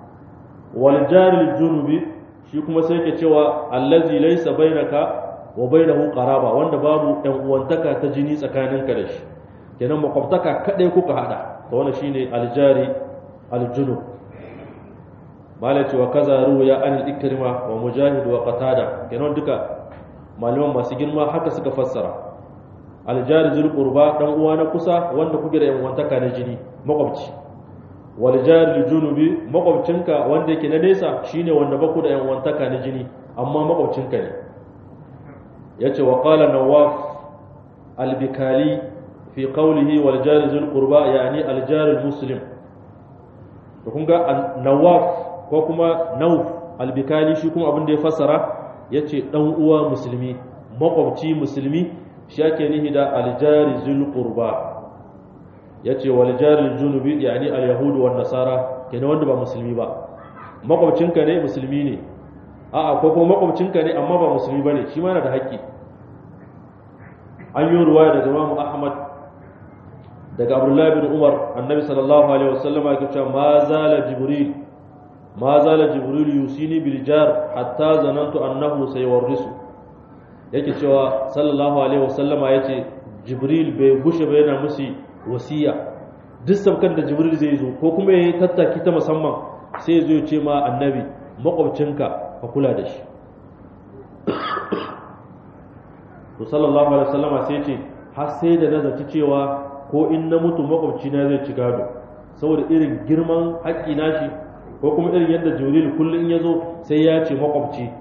wal jari junubi shi kuma sai yake cewa allazi laysa bainaka wa bainahu qaraba wanda babu ɗan uwantaka ta jini tsakaninka da shi kenan makwabtaka kadai kuka hada to wannan shine aljari aljunub malai wa kaza ruya an ikrima wa mujahid wa qatada kenan duka malaman masu girma haka suka fassara aljari zul qurba dan uwa na kusa wanda kuke da yan wantaka na jini makwabci wal jari junubi makwabcinka wanda yake na nesa shine wanda baku da yan wantaka na jini amma makwabcinka ne yace wa qala nawaf al-bikali fi qawlihi wal jari zul qurba yani al jari al-muslim to kun ga nawaf ko kuma nauf al-bikali shi kuma abin da ya fassara yace dan uwa musulmi makwabci musulmi shi ake nihi da aljari zul qurba yace wal jari junubi yani al yahud wan nasara kenan wanda ba musulmi ba makwabcinka ne musulmi ne a'a ko kuma makwabcinka ne amma ba musulmi bane shi ma yana da haƙƙi an yi ruwaya daga Imam Ahmad daga Abdullah bin Umar annabi sallallahu alaihi wasallam ya ce ma zala jibril yusini bil jar hatta zanantu annahu sayawrisu yake cewa sallallahu alaihi wasallama yace jibril bai gushe ba yana musu wasiya duk sabkan da jibril zai zo ko kuma yayi tattaki ta musamman sai ya zo ya ce ma annabi makwabcinka ka kula da shi to sallallahu alaihi wasallama sai ya ce har sai da nazarci cewa ko in na mutu makwabci na zai ci gado saboda irin girman haƙƙi nashi ko kuma irin yadda jibril kullun ya zo sai ya ce makwabci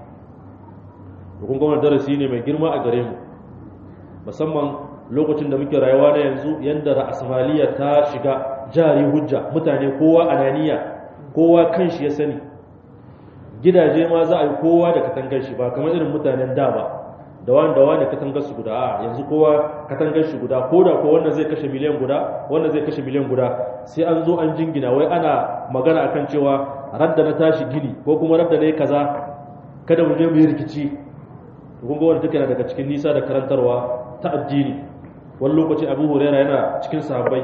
kun ga wannan darasi ne mai girma a gare mu musamman lokacin da muke rayuwa na yanzu yanda ra'asmaliya ta shiga jari hujja mutane kowa ananiya kowa kanshi ya sani gidaje ma za a yi kowa da katangar shi ba kamar irin mutanen da ba da wani katangar su guda a yanzu kowa katangar shi guda ko da ko wannan zai kashe miliyan guda wannan zai kashe miliyan guda sai an zo an jingina wai ana magana akan cewa radda na tashi gini ko kuma radda na yi kaza kada mu je mu yi rikici kun ga wanda take daga cikin nisa da karantarwa ta addini wani lokaci Abu Huraira yana cikin sahabbai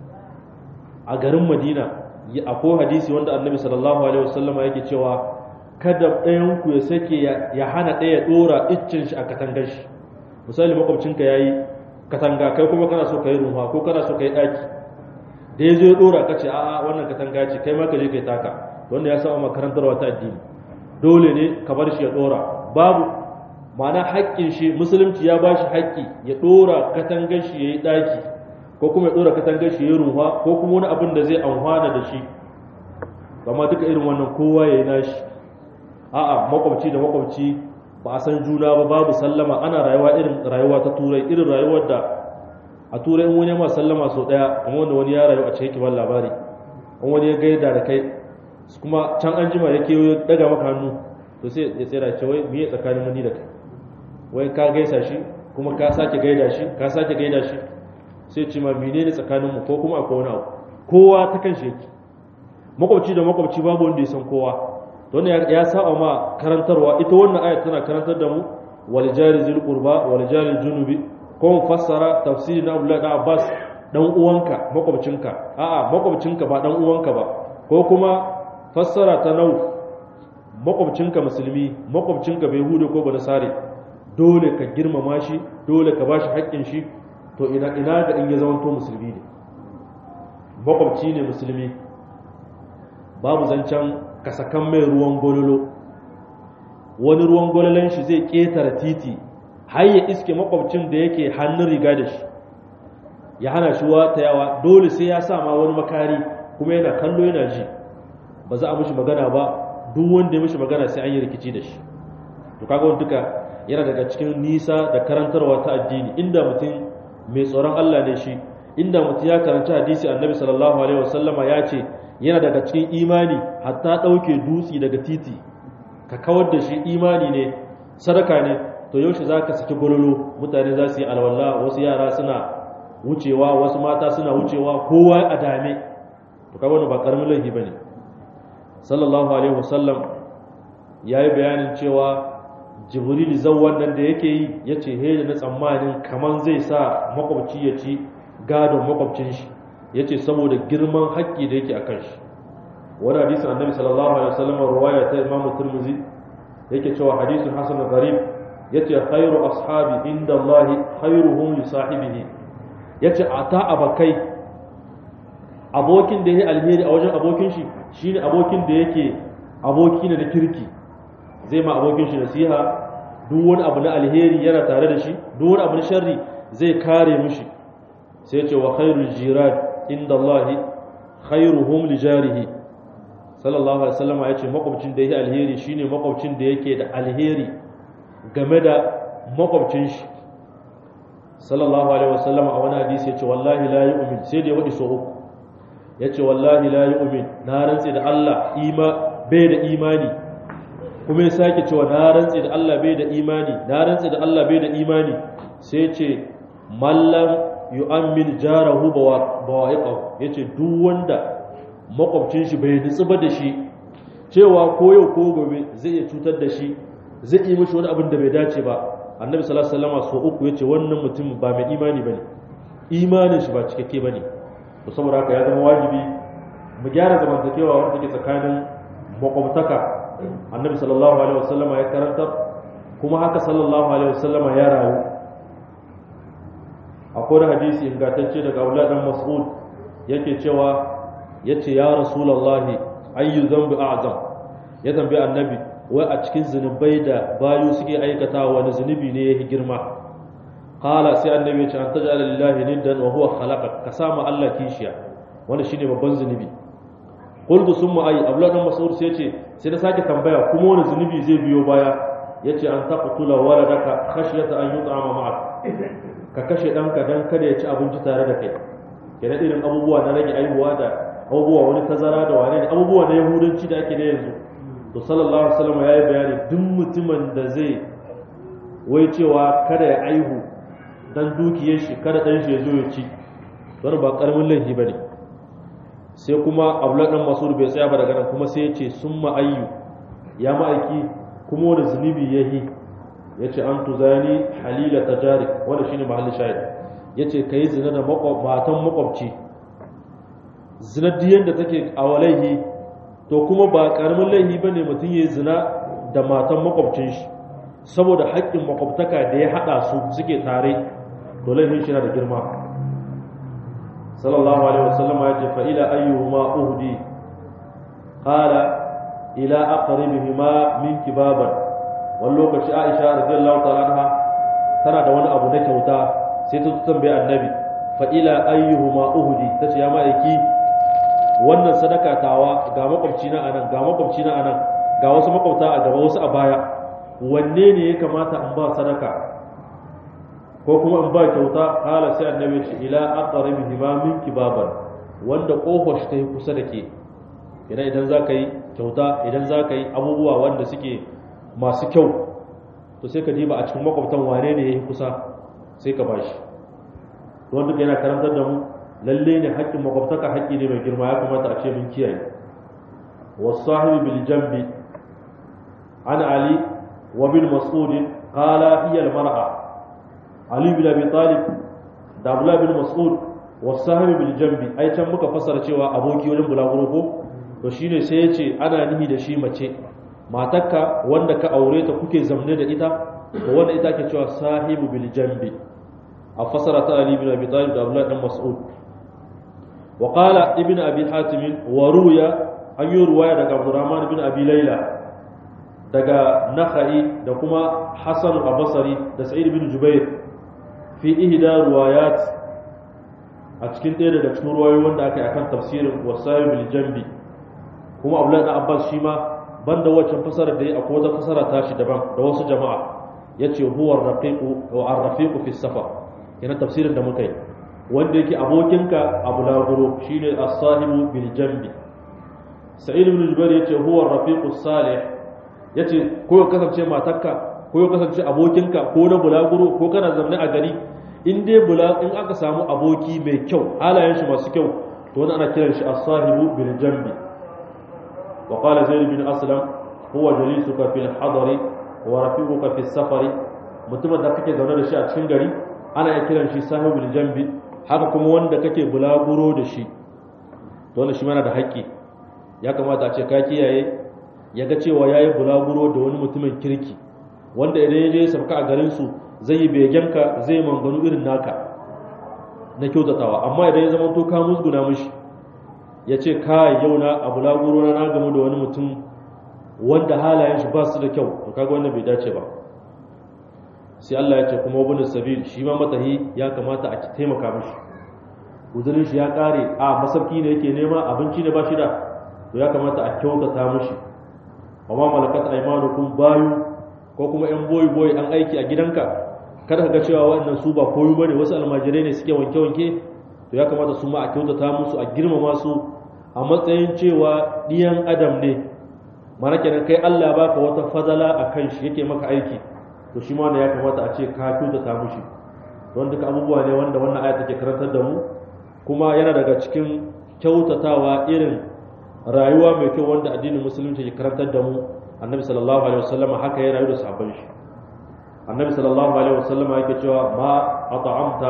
a garin Madina akwai hadisi wanda Annabi sallallahu alaihi wasallama yake cewa kada ɗayan ku ya sake ya hana ɗaya dora iccin shi a katangar shi misali makwabcinka yayi katanga kai kuma kana so kai ruwa ko kana so kai daki da yazo ya dora kace a'a wannan katanga ce kai ma ka je kai taka wanda ya sa makarantarwa ta addini dole ne ka bar shi ya dora babu ma'ana haƙƙin shi musulunci ya ba shi haƙƙi ya ɗora katangar shi ya yi ɗaki ko kuma ya ɗora katangar shi ya yi ruwa ko kuma wani abin da zai amfana da shi amma duka irin wannan kowa ya yi nashi a'a makwabci da makwabci ba a san juna ba babu sallama ana rayuwa irin rayuwa ta turai irin rayuwar da a turai in wani ma sallama sau ɗaya kuma wanda wani ya rayu a cikin kiban labari in wani ya gaida da kai kuma can an jima ya kewaye daga maka hannu to sai ya tsira ce wai miye tsakanin muni da kai wai ka gaisa shi kuma ka sake gaida shi ka sake gaida shi sai ce ma menene tsakaninmu ko kuma akwai wani abu kowa ta kan shi yake makwabci da makwabci babu wanda ya san kowa to wannan ya saba ma karantarwa ita wannan ayat tana karantar da mu wal jari zil qurba wal jari junubi ko mu fassara tafsiri na Abdullah da Abbas dan uwanka makwabcinka a'a makwabcinka ba dan uwanka ba ko kuma fassara ta nau makwabcinka musulmi makwabcinka bai hude ko ba nasare dole ka girmama shi dole ka bashi haƙƙin shi to ina ga in ya zama to musulmi ne makwabci ne musulmi babu zancen kasakan mai ruwan gololo wani ruwan gololon shi zai ƙetare titi har ya iske makwabcin da yake hannun riga da shi ya hana shi watayawa dole sai ya sa ma wani makari kuma yana kallo yana ji ba za a mishi magana ba duk wanda ya mishi magana sai an yi rikici da shi to kaga wani duka yana daga cikin nisa da karantarwa ta addini inda mutum mai tsoron Allah ne shi inda mutum ya karanci hadisi annabi sallallahu alaihi wasallama ya ce yana daga cikin imani hatta ɗauke dutse daga titi ka kawar da shi imani ne sadaka ne to yaushe za ka saki gololo mutane za su yi alwala wasu yara suna wucewa wasu mata suna wucewa kowa a dame to kaga wani ba karamin laifi bane sallallahu alaihi wasallam yayi bayanin cewa jibril zawwan nan da yake yi yace he da na tsammanin kaman zai sa makwabci ya ci gadon makwabcin shi yace saboda girman haƙƙi da yake akan shi wani hadisin annabi sallallahu alaihi wasallam riwaya ta imamu tirmidhi yake cewa hadisun hasan gharib yace khairu ashabi inda Allah khairuhum li sahibihi yace ata abakai abokin da yake alheri a wajen abokin shi shine abokin da yake aboki ne na kirki zai ma abokin shi nasiha, duk wani abu na alheri yana tare da shi, duk wani abu na sharri zai kare mishi. sai ce wa khairul jiran inda Allah khairuhum li jarihi. sallallahu alaihi wasallam ya ce makwabcin da yake alheri shine makwabcin da yake da alheri game da makwabcin shi. sallallahu alaihi wasallam a wani hadisi ya ce wallahi la yu'min, sai da ya wadi so uku ya ce wallahi la yu'min, na rantsi da Allah bai da imani, kuma ya sake cewa na rantsi da Allah bai da imani, na rantsi da Allah bai da imani. sai ce mallam yu'ammin jarahu bawa'iqahu, yace duk wanda makwabcin shi bai nutsu ba da shi cewa ko yau ko gobe zai iya cutar da shi, zai yi mishi wani abin da bai dace ba. annabi sallallahu alaihi wasallam so uku yace wannan mutum ba mai imani bane, imanin shi ba cikakke bane. to saboda haka ya zama wajibi mu gyara zamantakewa wanda take tsakanin makwabtaka. annabi sallallahu alaihi wasallam ya karanta, kuma haka sallallahu alaihi wasallam ya rayu. akwai da hadisi ingantacce daga Abdullah dan Mas'ud yake cewa yace ya rasulullahi ayyu dhanbi a'zam, ya tambayi annabi wai a cikin zunubai da bayu suke aikata wani zunubi ne yake girma. qala sai annabi ya ce an taj'ala lillahi niddan wa huwa khalaqak, ka sama Allah kishiya, wanda shine babban zunubi. qultu summa ay, Abdullah dan Mas'ud sai yace sai na sake tambaya kuma wani zunubi zai biyo baya, yace an taqtula waladaka khashyata an yut'ama ma'ak, ka kashe danka dan kada ya ci abinci tare da kai. kenan irin abubuwa na rage aihuwa da abubuwa wani tazara da wane ne abubuwa na yahudanci da ake da yanzu. to sallallahu alaihi wasallam yayi bayani duk mutumin da zai wai cewa kada ya aihu dan dukiyar shi, kada dan shi ya zo ya ci, don ba karamin laifi bane. sai kuma Abdullah dan Mas'ud bai tsaya ba daga nan, kuma sai ya ce summa ayyu, ya ma'aiki kuma wani zunubi yahi, yace an tuzani halila tajarik, wanda shine mahallin shahid. yace kai zina da matan makwabci, zina diyan da take a walaihi, to kuma ba karamin laifi bane mutum yayi zina da matan makwabcin shi, saboda haƙƙin makwabtaka da ya hada su suke tare, to laifin shi na da girma. sallallahu alaihi wasallam ya ce fa ila ayyuhuma uhdi, qala ila aqribihima minki baban. wani lokaci Aisha radiyallahu ta'ala anha tana da wani abu na kyauta, sai ta tambaye annabi fa ila ayyuhuma uhdi, tace ya ma'aiki wannan sadaka tawa ga makwabci na anan, ga makwabci na anan, ga wasu makwabta a gaba wasu a baya, wanne ne ya kamata in ba sadaka ko kuma in ba kyauta? hala sai annabi ce ila aqrabihima minki baban, wanda kofar shi ta yi kusa da ke. idan za ka yi kyauta, idan za ka yi abubuwa wanda suke masu kyau, to sai ka diba a cikin makwabtan wane ne ya yi kusa sai ka ba shi. wanda duka yana karantar da mu lalle ne haƙƙin makwabtaka haƙƙi ne mai girma, ya kamata a ce mun kiyaye. wasahibi bil jambi an ali wa bin mas'ud qala hiya al mar'a. ali bin abi talib da abdullah bin mas'ud wasahibi bil jambi, ai can muka fassara cewa aboki wajen bulaguro ko, to shine sai ya ce ana nihi da shi mace, matarka wanda ka aure ta kuke zamne da ita, to wanda ita ke cewa sahibu bil jambi, a fasara ta ali bin abi talib da abdullah bin mas'ud. wa qala ibn abi hatim wa ruya an yi ruwaya daga abdurrahman bin abi layla daga nakhai da kuma hasan al-basri da sa'id bin jubair fi ihda ruwayat, a cikin ɗaya daga cikin ruwayoyi wanda aka yi akan tafsirin wasayu bil jambi. kuma abdullahi ibn abbas shi ma banda wacce fasara da akwai wata fasara ta shi daban da wasu jama'a, yace huwa ar-rafiqu wa ar-rafiqu fi safar, yana tafsirin da muka yi wanda yake abokinka a bulaguro shine as-sahibu bil jambi. sa'id ibn jubair yace huwa ar-rafiqu salih, yace ko ya kasance matarka ko ya kasance abokinka ko na bulaguro ko kana zamne a gari, in dai in aka samu aboki mai kyau, halayen shi masu kyau, to wannan ana kiran shi as-sahibu bil jambi. wa qala zaid bin aslam huwa jalisuka fil hadari wa rafiquka fis safari, mutumin da kake zaune da shi a cikin gari ana iya kiran shi sahibu bil jambi, haka kuma wanda kake bulaguro da shi, to wannan shi mana da haƙƙi, ya kamata a ce ka kiyaye. ya ga cewa yayi bulaguro da wani mutumin kirki, wanda idan ya je ya sauka a garin su zai yi begenka, zai manganu irin naka na kyautatawa. amma idan ya zama to ka musguna mishi, ya ce kai yau na abu laguro na gamu da wani mutum wanda halayen shi ba su da kyau to kaga wannan bai dace ba. sai Allah ya ce kuma ibn sabil shi ma matahi ya kamata a taimaka mishi, guzurin shi ya kare a masauki ne yake nema, abinci ne ba shi da, to ya kamata a kyautata mishi. amma malakat aymanukum bayu ko kuma yan boyi an aiki a gidanka, kada ka ga cewa wannan su ba koyo bane, wasu almajirai ne suke wanke to ya kamata su ma a kyautata musu, a girmama su a matsayin cewa diyan adam ne. mana kenan kai Allah baka wata fadala akan shi yake maka aiki, to shi ma ya kamata a ce ka kyautata mushi. don duka abubuwa ne wanda wannan aya take karantar da mu, kuma yana daga cikin kyautatawa irin rayuwa mai kyau wanda addinin musulunci ke karantar da mu. annabi sallallahu alaihi wasallam haka ya rayu da sahabban shi. annabi sallallahu alaihi wasallam yake cewa ma at'amta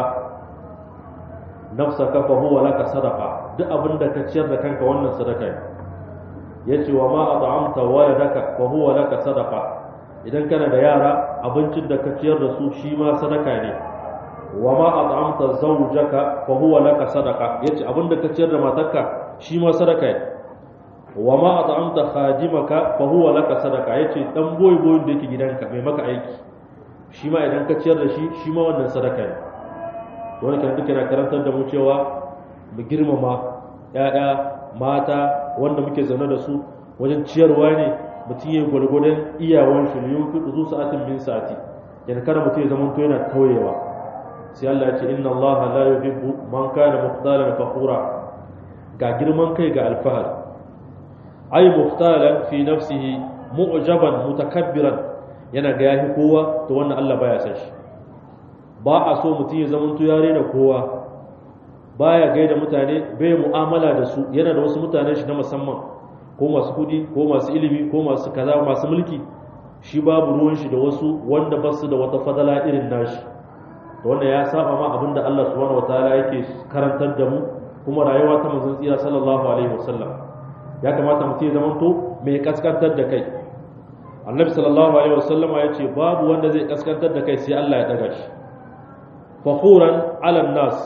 nafsaka fa huwa laka sadaqa, duk abinda ka ciyar da kanka wannan sadaka ne. yace wa ma at'amta waladaka fa huwa laka sadaqa, idan kana da yara abincin da ka ciyar da su shi ma sadaka ne. wa ma at'amta zawjaka fa huwa laka sadaqa, yace abinda ka ciyar da matarka shi ma sadaka ne. wa ma at'amta khadimaka fa huwa laka sadaqa, yace dan boy da yake gidanka mai maka aiki shi ma idan ka ciyar da shi ma wannan sadaka ne. wani kan duka na karantar da mu cewa mu girmama ƴaƴa mata wanda muke zaune da su wajen ciyarwa ne. mutum ya gwargwadon iyawan shi ne yunfi zu sa'atin min sa'ati, yana kada mutum ya zama to yana tauyewa. sai Allah ya ce inna Allah la yuhibbu man kana mukhtalan fakhura, ga girman kai ga alfahar. ay mukhtalan fi nafsihi mu'jaban mutakabbiran, yana ga yahi kowa, to wannan Allah baya san shi. ba a so mutum ya zama to yare da kowa, baya gaida mutane, bai mu'amala da su, yana da wasu mutanen shi na musamman, ko masu kudi ko masu ilimi ko masu kaza masu mulki, shi babu ruwan shi da wasu wanda ba su da wata fadala irin nashi. to wannan ya saba ma abinda Allah subhanahu wataala yake karantar da mu, kuma rayuwa ta manzon tsira sallallahu alaihi wasallam. ya kamata mutum ya zama to mai kaskantar da kai. annabi sallallahu alaihi wasallam ya ce babu wanda zai kaskantar da kai sai Allah ya daga shi. fakhuran ala nas,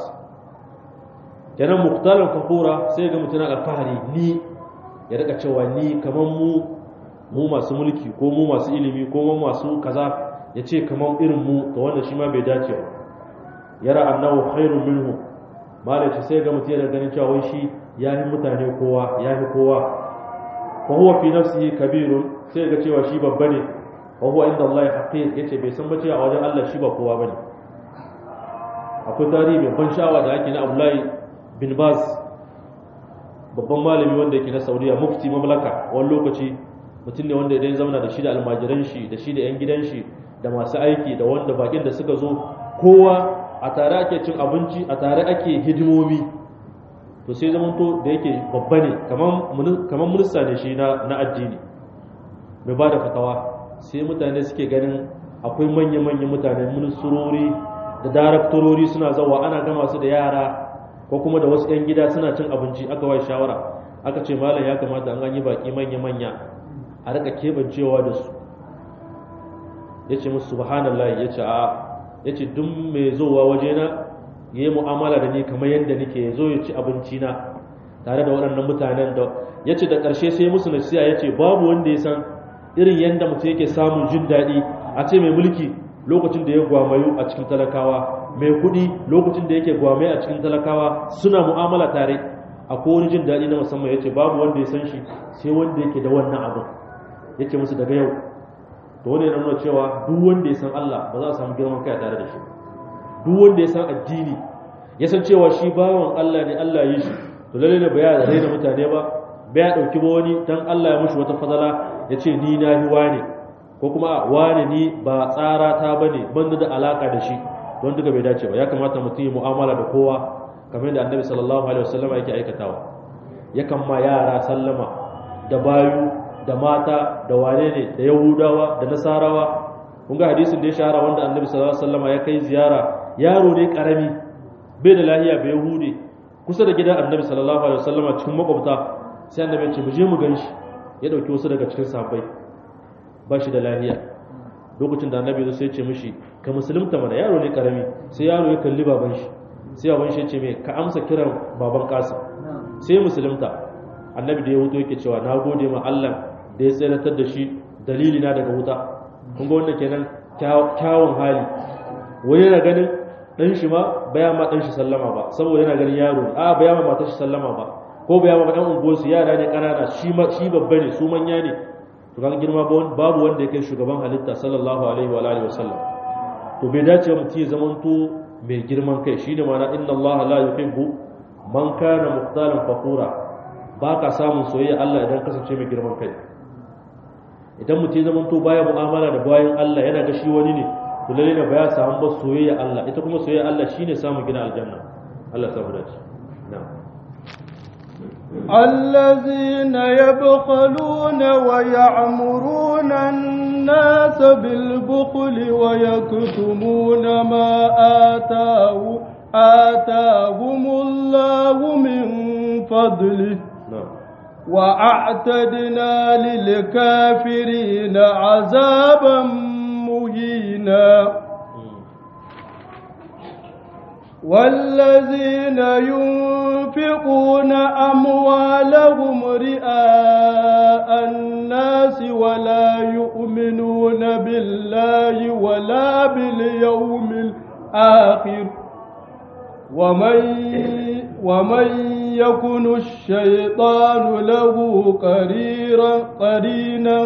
kenan muqtalan fakhura, sai ga mutuna alfahari, ni ya rika cewa ni kaman mu masu mulki ko mu masu ilimi ko mu masu kaza, ya ce kaman irin mu, to wanda shi ma bai dace ba. yara annahu khairun minhu, malaci sai ga mutum yana ganin cewa wai shi yayi mutane kowa, yayi kowa. fa huwa fi nafsihi kabirun, sai ga cewa shi babba ne. wa huwa inda Allah haqir, yace bai san ba cewa a wajen Allah shi ba kowa bane. akwai tarihi mai ban sha'awa da ake na Abdullahi bin Baz, babban malami wanda yake na Saudiya, mufti mamlaka. wani lokaci mutum ne wanda idan zauna da shi da almajiran shi da shi da yan gidan shi da masu aiki da wanda bakin da suka zo, kowa a tare ake cin abinci, a tare ake hidimomi. to sai zaman to da yake babba ne, kamar minista ne shi na addini mai ba da fatawa, sai mutane suke ganin akwai manya-manyan mutane, ministrori da daraktorori suna zawa, ana gama su da yara ko kuma da wasu 'yan gida suna cin abinci. aka wai shawara, aka ce malam ya kamata an yi baki manya-manya a rika kebancewa da su. ya ce musu subhanallah, ya ce ya ce duk mai zowa wajena ya yi mu'amala da ni kamar yadda nake, ya zo ya ci abinci na tare da waɗannan mutanen. da ya ce da ƙarshe sai musu nasiha, ya ce babu wanda ya san irin yadda mutum yake samun jin daɗi a ce mai mulki lokacin da ya gwamayu a cikin talakawa, mai kuɗi lokacin da yake gwamayu a cikin talakawa suna mu'amala tare, akwai wani jin daɗi na musamman. ya ce babu wanda ya san shi sai wanda yake da wannan abin. ya ce musu daga yau, to wani yana nuna cewa duk wanda ya san Allah ba za a samu girman kai tare da shi. duk wanda ya san addini, ya san cewa shi bawan Allah ne, Allah ya yi shi, to lalle ne ba ya raina mutane ba, ba ya dauki ba wani dan Allah ya mushi wata fadala ya ce ni na hi wane, ko kuma wane ni ba tsara ta bane, ban da alaka da shi. don duka bai dace ba. ya kamata mutum ya mu'amala da kowa kamar da Annabi sallallahu alaihi wasallam yake aikatawa. yakan ma yara sallama, da bayu da mata da wane ne, da Yahudawa da Nasarawa. kun ga hadisin da ya shahara wanda Annabi sallallahu alaihi wasallam ya kai ziyara, yaro ne karami bai da lahiya, bai Yahudi, kusa da gidan Annabi sallallahu alaihi wasallam cikin makwabta. sai Annabi ya ce mu je mu ganshi. ya dauki wasu daga cikin sahabbai, ba shi da lahiya. lokacin da Annabi sai ya ce mishi ka musulunta mana, yaro ne karami. sai yaro ya kalli baban shi, sai baban shi ya ce mai ka amsa kiran baban Qasim, sai musulunta. Annabi da ya wuto yake cewa na gode ma Allah da ya tseratar da shi dalili na daga wuta kun ga wannan kenan kyawun hali wani yana ganin dan shi ma baya ma dan shi sallama ba saboda yana ganin yaro a baya ma matar shi sallama ba ko baya ma dan unguwarsu yara ne kanana shi babba ne su manya ne to kaga girma babu wanda ya kai shugaban halitta sallallahu alaihi wa alihi wasallam to bai dace mutum ya zamanto mai girman kai shine ma'ana inna allaha la yuhibbu man kana muqtalan fakhura ba ka samun soyayya Allah idan kasance mai girman kai idan mutum ya zamanto baya mu'amala da bayan Allah yana ga shi wani ne to lalle ne baya samu ba soyayya Allah ita kuma soyayya Allah shine samun gina aljanna Allah samu dace na'am الذين يبخلون ويعمرون الناس بالبخل ويكتمون ما آتاهم الله من فضله وأعتدنا للكافرين عذابا مهينا والذين ينفقون أموالهم رئاء الناس ولا يؤمنون بالله ولا باليوم الآخر ومن يكن الشيطان له قرينا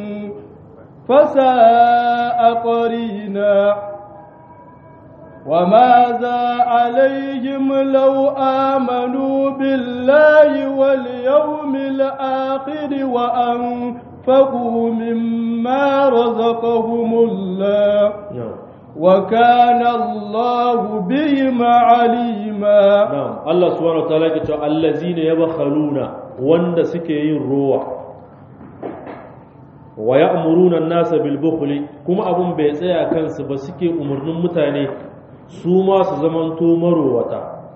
فساء قرينا وماذا عليهم لو آمنوا بالله واليوم الآخر وأنفقوا مما رزقهم الله وكان الله بهم عليما. نعم الله سبحانه وتعالى يقول الذين يبخلون وند سكين روح ويأمرون الناس بالبخل كما أبون بيسيا كانس بسكي أمرن متاني سوما سزمانتو مروتا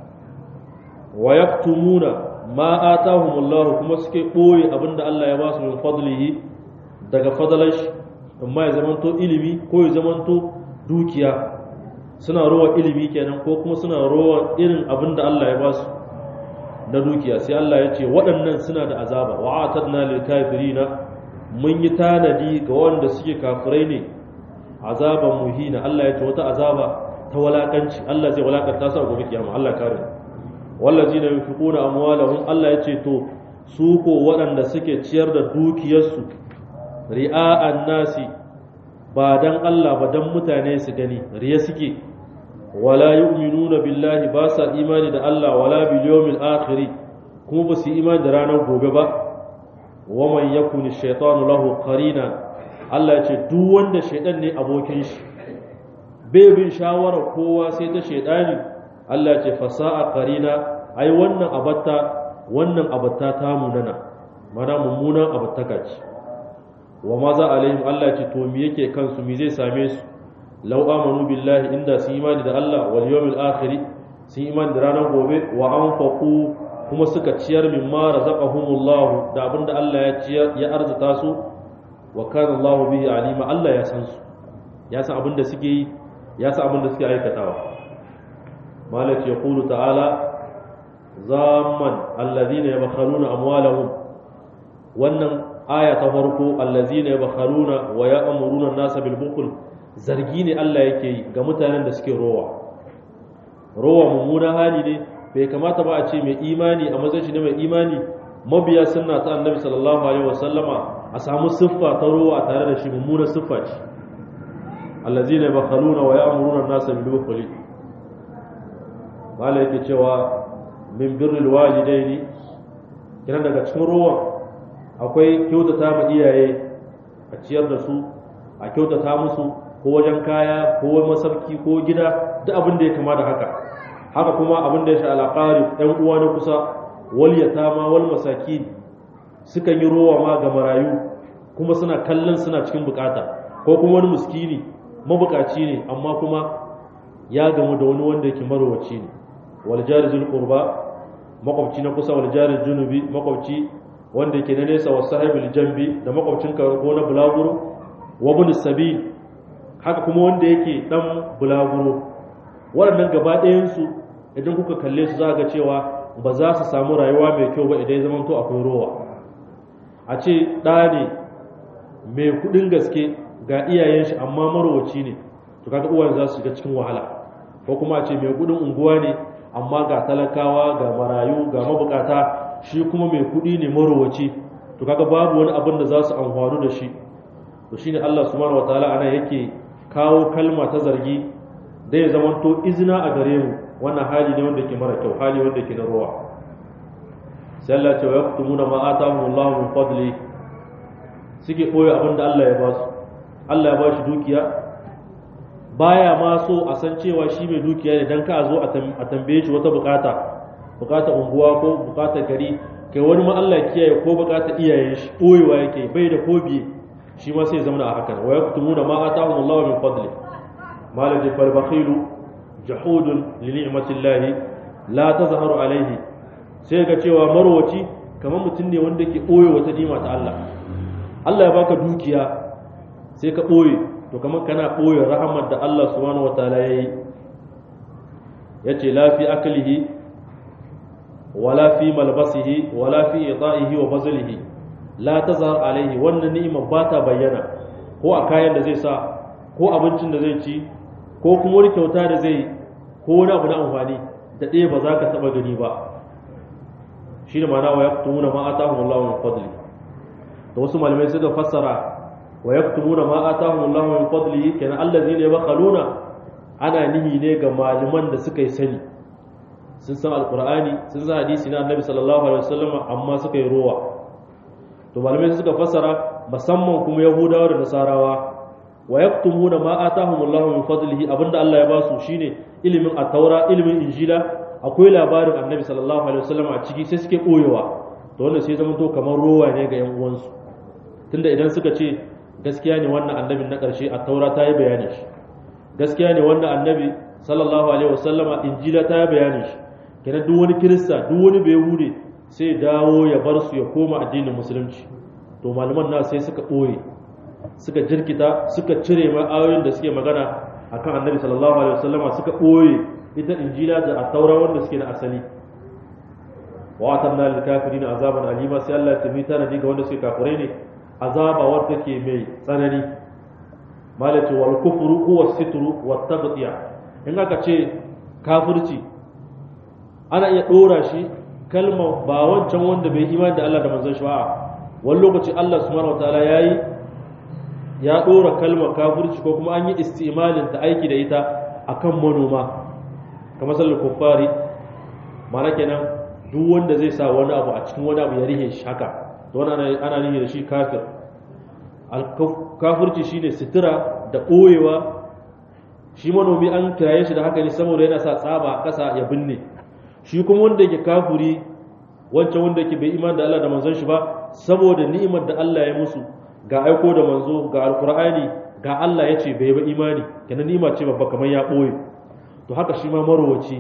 ويكتمون ما آتاهم الله كما سكي قوي أبند الله يباس من فضله daga fadalash amma ya zamanto ilimi ko ya zamanto dukiya suna rowa ilimi kenan ko kuma suna rowa irin abinda Allah ya basu na dukiya sai Allah ya ce waɗannan suna da azaba wa atadna lil kafirina mun yi tanadi ga wanda suke kafirai ne azaban muhina Allah ya ce wata azaba ta walakanci Allah zai walakanta su a gobe kiyama Allah kare wallazina yunfiquna amwalahum Allah ya ce to su ko waɗanda suke ciyar da dukiyarsu ri'a'an nasi ba dan Allah ba dan mutane su gani riya suke wala yu'minuna billahi ba sa imani da Allah wala bil yawmil akhir kuma ba su imani da ranar gobe ba wa man yakuni shaytanu lahu qarina Allah ya ce duk wanda shaytan ne abokin shi bai bin shawara kowa sai ta shaytani Allah ya ce fasa'a qarina ai wannan abatta ta munana mana mummunan abattaka ce wa maza alaihim Allah ya ce to me yake kansu me zai same su law amanu billahi inda su imani da Allah wal yawmil akhir su imani da ranar gobe wa anfaqu kuma suka ciyar mimma razaqahumullah da abinda Allah ya ciyar ya arzuta su wa kana Allah bihi alima Allah ya san su ya san abinda suke yi ya san abinda suke aikatawa malaka yaqulu ta'ala zaman alladhina yabkhaluna amwalahum wannan aya ta farko allazina yabkhaluna wa ya'muruna an-nasa bil bukhl zargi ne Allah yake yi ga mutanen da suke rowa mummunan hali ne bai kamata ba a ce mai imani a matsayin shi ne mai imani mabiya sunna ta annabi sallallahu alaihi wasallama a samu siffa ta rowa tare da shi mummunar siffa ce allazina yabkhaluna wa ya'muruna an-nasa bil bukhl mala yake cewa min birril walidaini kiran daga cikin rowa akwai kyautata ma iyaye a ciyar da su a kyautata musu ko wajen kaya ko masarki ko gida duk abin da ya kama da haka kuma abin da ya sha alaqari ɗan uwa na kusa wal yatama wal masakin suka yi rowa ma ga marayu kuma suna kallon suna cikin bukata ko kuma wani miskini mabukaci ne amma kuma ya gamu da wani wanda yake marowaci ne wal jari zul qurba makwabci na kusa wal jari junubi makwabci wanda yake na nesa wa sahibul jambi da makwabcinka ko na bulaguro wa bin sabil haka kuma wanda yake dan bulaguro waɗannan gaba ɗayan su idan kuka kalle su za ga cewa ba za su samu rayuwa mai kyau ba idan zaman to akwai rowa a ce ɗa ne mai kudin gaske ga iyayen shi amma marowaci ne to kaga uwan za su shiga cikin wahala, ko kuma a ce mai kudin unguwa ne amma ga talakawa ga marayu ga mabukata, shi kuma mai kudi ne marowaci, to kaga babu wani abin da za su amfanu da shi. to shine Allah subhanahu wataala ana yake kawo kalma ta zargi da ya zamanto izina a gare mu, wannan hali ne wanda ke mara kyau, hali wanda ke na ruwa. sai Allah ce wa yaktumuna ma atahumullahu min fadli, suke koyo abin da Allah ya ba su. Allah ya ba shi dukiya, baya ma so a san cewa shi mai dukiya ne dan ka zo a tambaye shi wata bukata unguwa ko bukata gari, kai wani ma Allah kiyaye ko bukata iyayen shi koyewa yake bai da ko biye, shi ma sai zama a hakan. wa yaktumuna ma atahumullahu min fadli malaji fal bakhilu jahudun li ni'matillahi la tazharu alayhi, sai ga cewa marwaci kamar mutum ne wanda ke boye wata ni'ima ta Allah. Allah ya baka dukiya sai ka boye, to kamar kana boye rahmar da Allah subhanahu wataala yayi. yace la fi aklihi wala fi malbasihi wala fi ita'ihi wa bazlihi la tazhar alayhi, wannan ni'ima ba ta bayyana ko a kayan da zai sa ko abincin da zai ci ko kuma wani kyauta da zai ko wani abu na amfani da ɗaya ba za ka taɓa gani ba. shi ne ma'ana wa yaktumuna ma atahumullahu min fadli. da wasu malamai suka fassara wa yaktumuna ma atahumullahu min fadli kenan allazina yabkhaluna, ana nihi ne ga malaman da suka yi sani, sun san alqur'ani sun san hadisi na annabi sallallahu alaihi wasallam amma suka yi rowa. to malamai suka fassara musamman kuma yahudawa da nasarawa, wa yaktumuna ma atahumullahu min fadlihi, abinda Allah ya ba su shine ilimin at-taura, ilimin injila, akwai labarin annabi sallallahu alaihi wasallam a ciki, sai suke boyewa. to wannan sai zama to kamar rowa ne ga yan uwansu, tunda idan suka ce gaskiya ne wannan annabin na ƙarshe at-taura ta yi bayani shi, gaskiya ne wannan annabi sallallahu alaihi wasallama injila ta yi bayani shi, kenan duk wani kirista duk wani bayahude sai dawo ya bar su ya koma addinin musulunci. to malaman na sai suka ɓoye, suka jirkita, suka cire ma ayoyin da suke magana akan annabi sallallahu alaihi wasallama, suka ɓoye ita injila da at-taura wanda suke na asali. wa atanna lil kafirin azaban alima, sai Allah ya tabbata na ga wanda suke kafirai ne azaba wanda take mai tsanani. malatu wal kufru huwa sitru wat tabtiya, in aka ce kafirci ana iya dora shi kalma ba wancan wanda bai imani da Allah da manzon shi ba. wani lokaci Allah subhanahu wataala ya dora kalmar kafirci ko kuma an yi istimalin ta aiki da ita akan manoma, kamar sallar kuffari, mana kenan duk wanda zai sa wani abu a cikin wani abu ya rihe shi haka, to wannan ana nihi da shi kafir. kafirci shine sitira da koyewa. shi manomi an kiraye shi da haka ne saboda yana sa tsaba a ƙasa ya binne. shi kuma wanda yake kafiri, wancan wanda yake bai iman da Allah da manzon shi ba, saboda ni'imar da Allah ya musu, ga aiko da manzo, ga alqur'ani, ga Allah yace bai ba imani, kenan ni'ima ce babba kamar ya boye. to haka shi ma marowaci,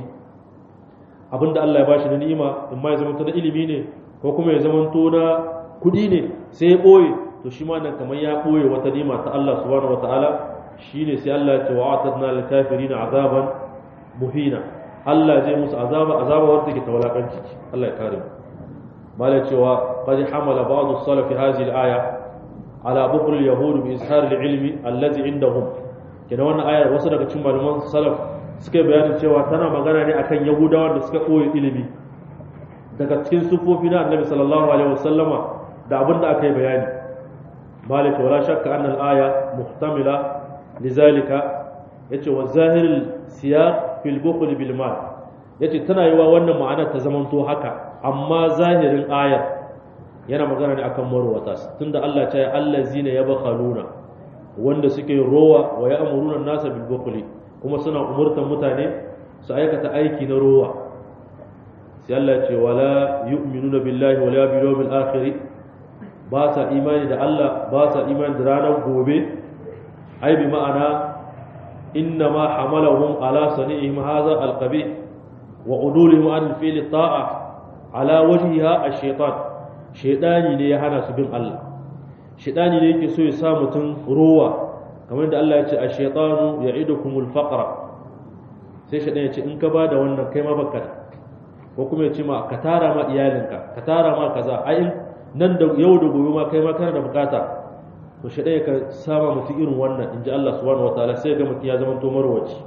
abinda Allah ya bashi na ni'ima, in ma ya zama na ilimi ne ko kuma ya zama na kudi ne, sai ya boye, to shi ma nan kamar ya boye wata ni'ima ta Allah subhanahu wataala. shine sai Allah ya ce wa atadna lil kafirin azaban muhina, Allah zai musu azaba wanda take tawalakanci. Allah ya kare mu. malai cewa qad hamala ba'd as-salaf hadhihi al-aya ala bukhl al-yahud bi izhar al-ilmi allazi indahum. kina wannan ayar wasu daga cikin malaman salaf suka bayanin cewa tana magana ne akan yahudawa da suka koyi ilimi daga cikin sufofi na annabi sallallahu alaihi wasallama da abinda aka yi bayani. malai cewa la shakka anna al-aya muhtamila lizalika, yace wa zahirul siyaq fil bukhl bil mal, yace tana yiwa wannan ma'ana ta zamanto haka, amma zahirin ayar yana magana ne akan marwata, tunda Allah ya ce allazina yabkhaluna, wanda suke rowa, wa ya'muruna an-nasa bil bukhl, kuma suna umurtan mutane su aikata aiki na rowa. sai Allah ya ce wala yu'minuna billahi wala bil yawmil akhir, ba sa imani da Allah, ba sa imani da ranar gobe. ai bi ma'ana inna ma hamalahum ala sani'ihim hadha al-qabih wa udulihim an fi'li ta'a ala wajhiha ash-shaytan. shaytani ne ya hana su bin Allah, shaytani ne yake so ya sa mutum ruwa, kamar da Allah ya ce ash-shaytanu ya'idukumul faqra, sai shaytan ya ce in ka bada wannan kai ma baka, ko kuma ya ce ma ka tara ma iyalinka, ka tara ma kaza, ai nan da yau da gobe ma kai ma kana da bukata, to shi ɗaya ka sama mutum irin wannan in ji Allah subhanahu wataala sai ga mutum ya zama to marwaci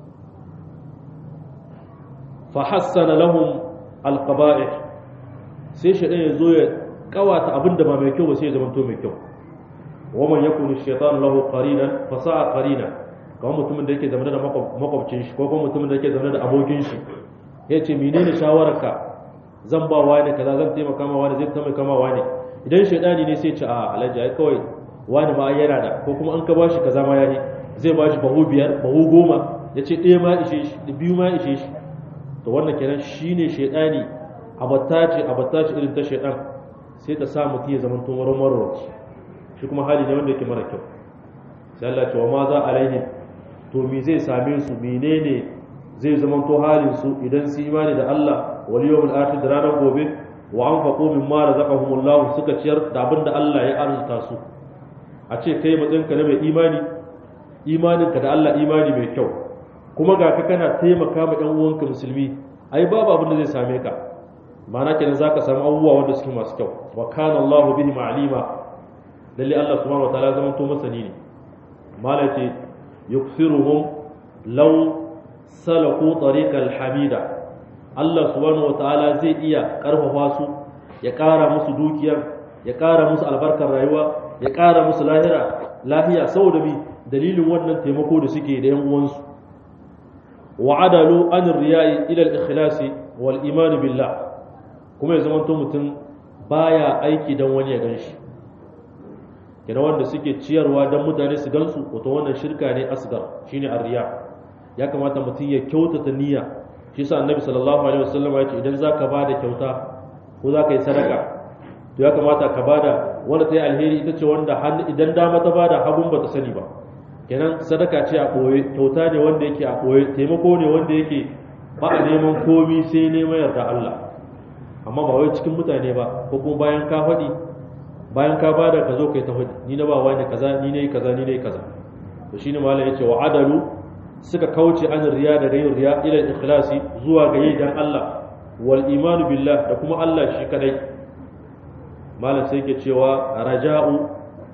fa hassana lahum alqaba'ih sai shi ɗaya zo ya kawata abinda ba mai kyau ba sai ya zama to mai kyau wa man yakunu shaytan lahu qarinan fa sa'a qarina kamar mutumin da yake zama da makwabcin shi ko kuma mutumin da yake zama da abokin shi yace menene shawararka zan ba wani kaza zan taimaka ma wani zai taimaka ma wani idan shaydani ne sai ce a alaji ai kawai wani ma yana da ko kuma an ka bashi kaza ma yayi zai bashi bahu 5 bahu 10 yace ɗaya ma ishe shi da biyu ma ishe shi to wannan kenan shine shaydani abattaci irin ta shaydan sai ta sa mutum ya zama to marwarci shi kuma hali ne wanda yake mara kyau sai Allah ce wa ma za alaihim to me zai same su menene zai zama to halin su idan su imani da Allah wal yawmil akhir da ranar gobe wa anfaqu mimma razaqahumullah suka ciyar da abinda Allah ya arzuta su a ce kai matsayinka na mai imani imaninka da Allah imani mai kyau kuma ga ka kana taimaka ma ɗan uwanka musulmi ai babu abin da zai same ka ma'ana kenan zaka samu abubuwa wanda suke masu kyau wa kana Allah bihim alima lalle Allah subhanahu wataala zaman to masani ne malaka yuksiruhum law salaku tariqal hamida Allah subhanahu wataala zai iya karfafa su ya kara musu dukiyar ya kara musu albarkar rayuwa ya kara musu lahiya saboda bi dalilin wannan taimako da suke da yan uwansu wa adalu an riya'i ila al-ikhlasi wal iman billah kuma ya zamanto mutum baya aiki dan wani ya ganshi kina wanda suke ciyarwa dan mutane su gansu wato wannan shirka ne asgar shine ar-riya ya kamata mutum ya kyautata niyya shi sa annabi sallallahu alaihi wasallam ya ce idan zaka bada kyauta ko zaka yi sadaka to ya kamata ka bada wanda ta yi alheri ita ce wanda idan dama ta bada hagun ba ta sani ba kenan sadaka ce a ɓoye kyauta ne wanda yake a ɓoye taimako ne wanda yake ba a neman komi sai neman yarda Allah amma ba wai cikin mutane ba ko kuma bayan ka faɗi bayan ka bada ka zo kai ta faɗi ni na ba wani kaza ni ne kaza ni ne kaza to shine malam yace wa adalu suka kauce an riya da gayin riya ila ikhlasi zuwa ga yi dan Allah wal imanu billah da kuma Allah shi kadai malam sai yake cewa raja'u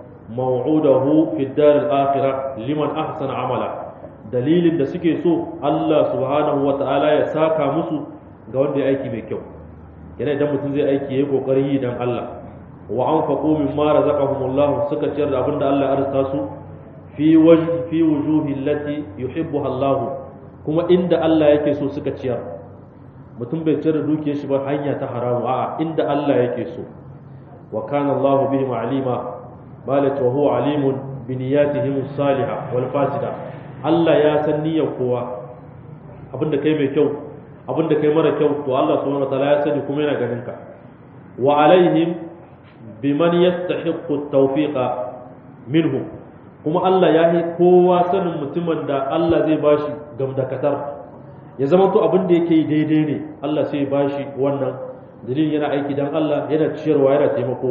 maw'udahu fi dar al-akhirah liman ahsana amala dalilin da suke so Allah subhanahu wata'ala ya saka musu ga wanda ya aiki mai kyau yana idan mutum zai aiki yayi kokarin yi dan Allah wa anfaqu mimma razaqahumullah suka ciyar da abinda Allah ya arzuta su fi wujuhi allati yuhibbuha Allah kuma inda Allah yake so suka ciyar mutum bai ciyar da dukiyar shi ba hanya ta haramu a'a inda Allah yake so wa kana Allah bihim alima malaka wa huwa alimun bi niyyatihim as-salihah wal fasida Allah ya san niyyar kowa abinda kai mai kyau abinda kai mara kyau to Allah subhanahu wataala ya sani kuma yana ganin ka wa alaihim biman yastahiqqu at-tawfiqa minhum kuma Allah ya yi kowa sanin mutumin da Allah zai bashi gamdakatar ya zama to abin da yake yi daidai ne Allah sai ya bashi wannan dalilin yana aiki dan Allah yana ciyarwa yana taimako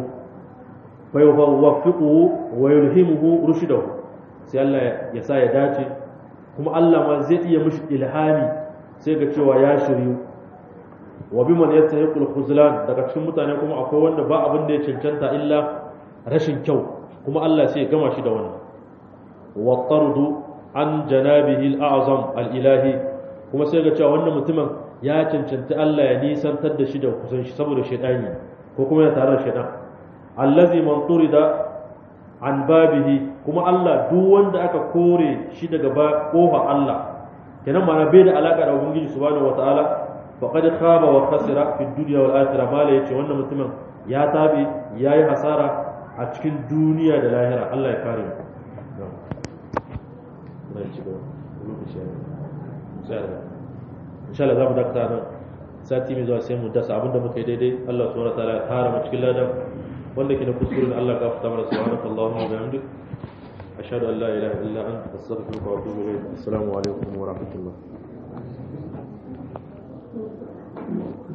fa yuwaffiquhu wa yulhimuhu rushdahu sai Allah ya sa ya dace kuma Allah ma zai iya mishi ilhami sai ga cewa ya shiryu wa biman yastahiqul khuzlan daga cikin mutane kuma akwai wanda ba abin da ya cancanta illa rashin kyau kuma Allah sai ya gama shi da wannan والطرد عن جنابه الأعظم الإلهي kuma sai ga cewa wannan mutumin ya cancanci Allah ya nisantar da shi da kusan shi saboda shaidani ko kuma ya tare da shaidan allazi man turida an babihi kuma Allah duk wanda aka kore shi daga kofa Allah kenan mana bai da alaka da ubangiji subhanahu wataala faqad khaba wa khasira fi dunya wal akhirah mala yace wannan mutumin ya tabi yayi hasara a cikin duniya da lahira Allah ya kare mu insha Allah za mu dakata nan sati mai zuwa sai mu dasa abinda muka yi daidai Allah subhanahu wataala ya kara mu cikin ladan wanda ke da kuskuren Allah ka fita mana subhanakallahumma wa bihamdik ashhadu an la ilaha illa anta astaghfiruka wa atubu ilayk assalamu alaikum wa rahmatullah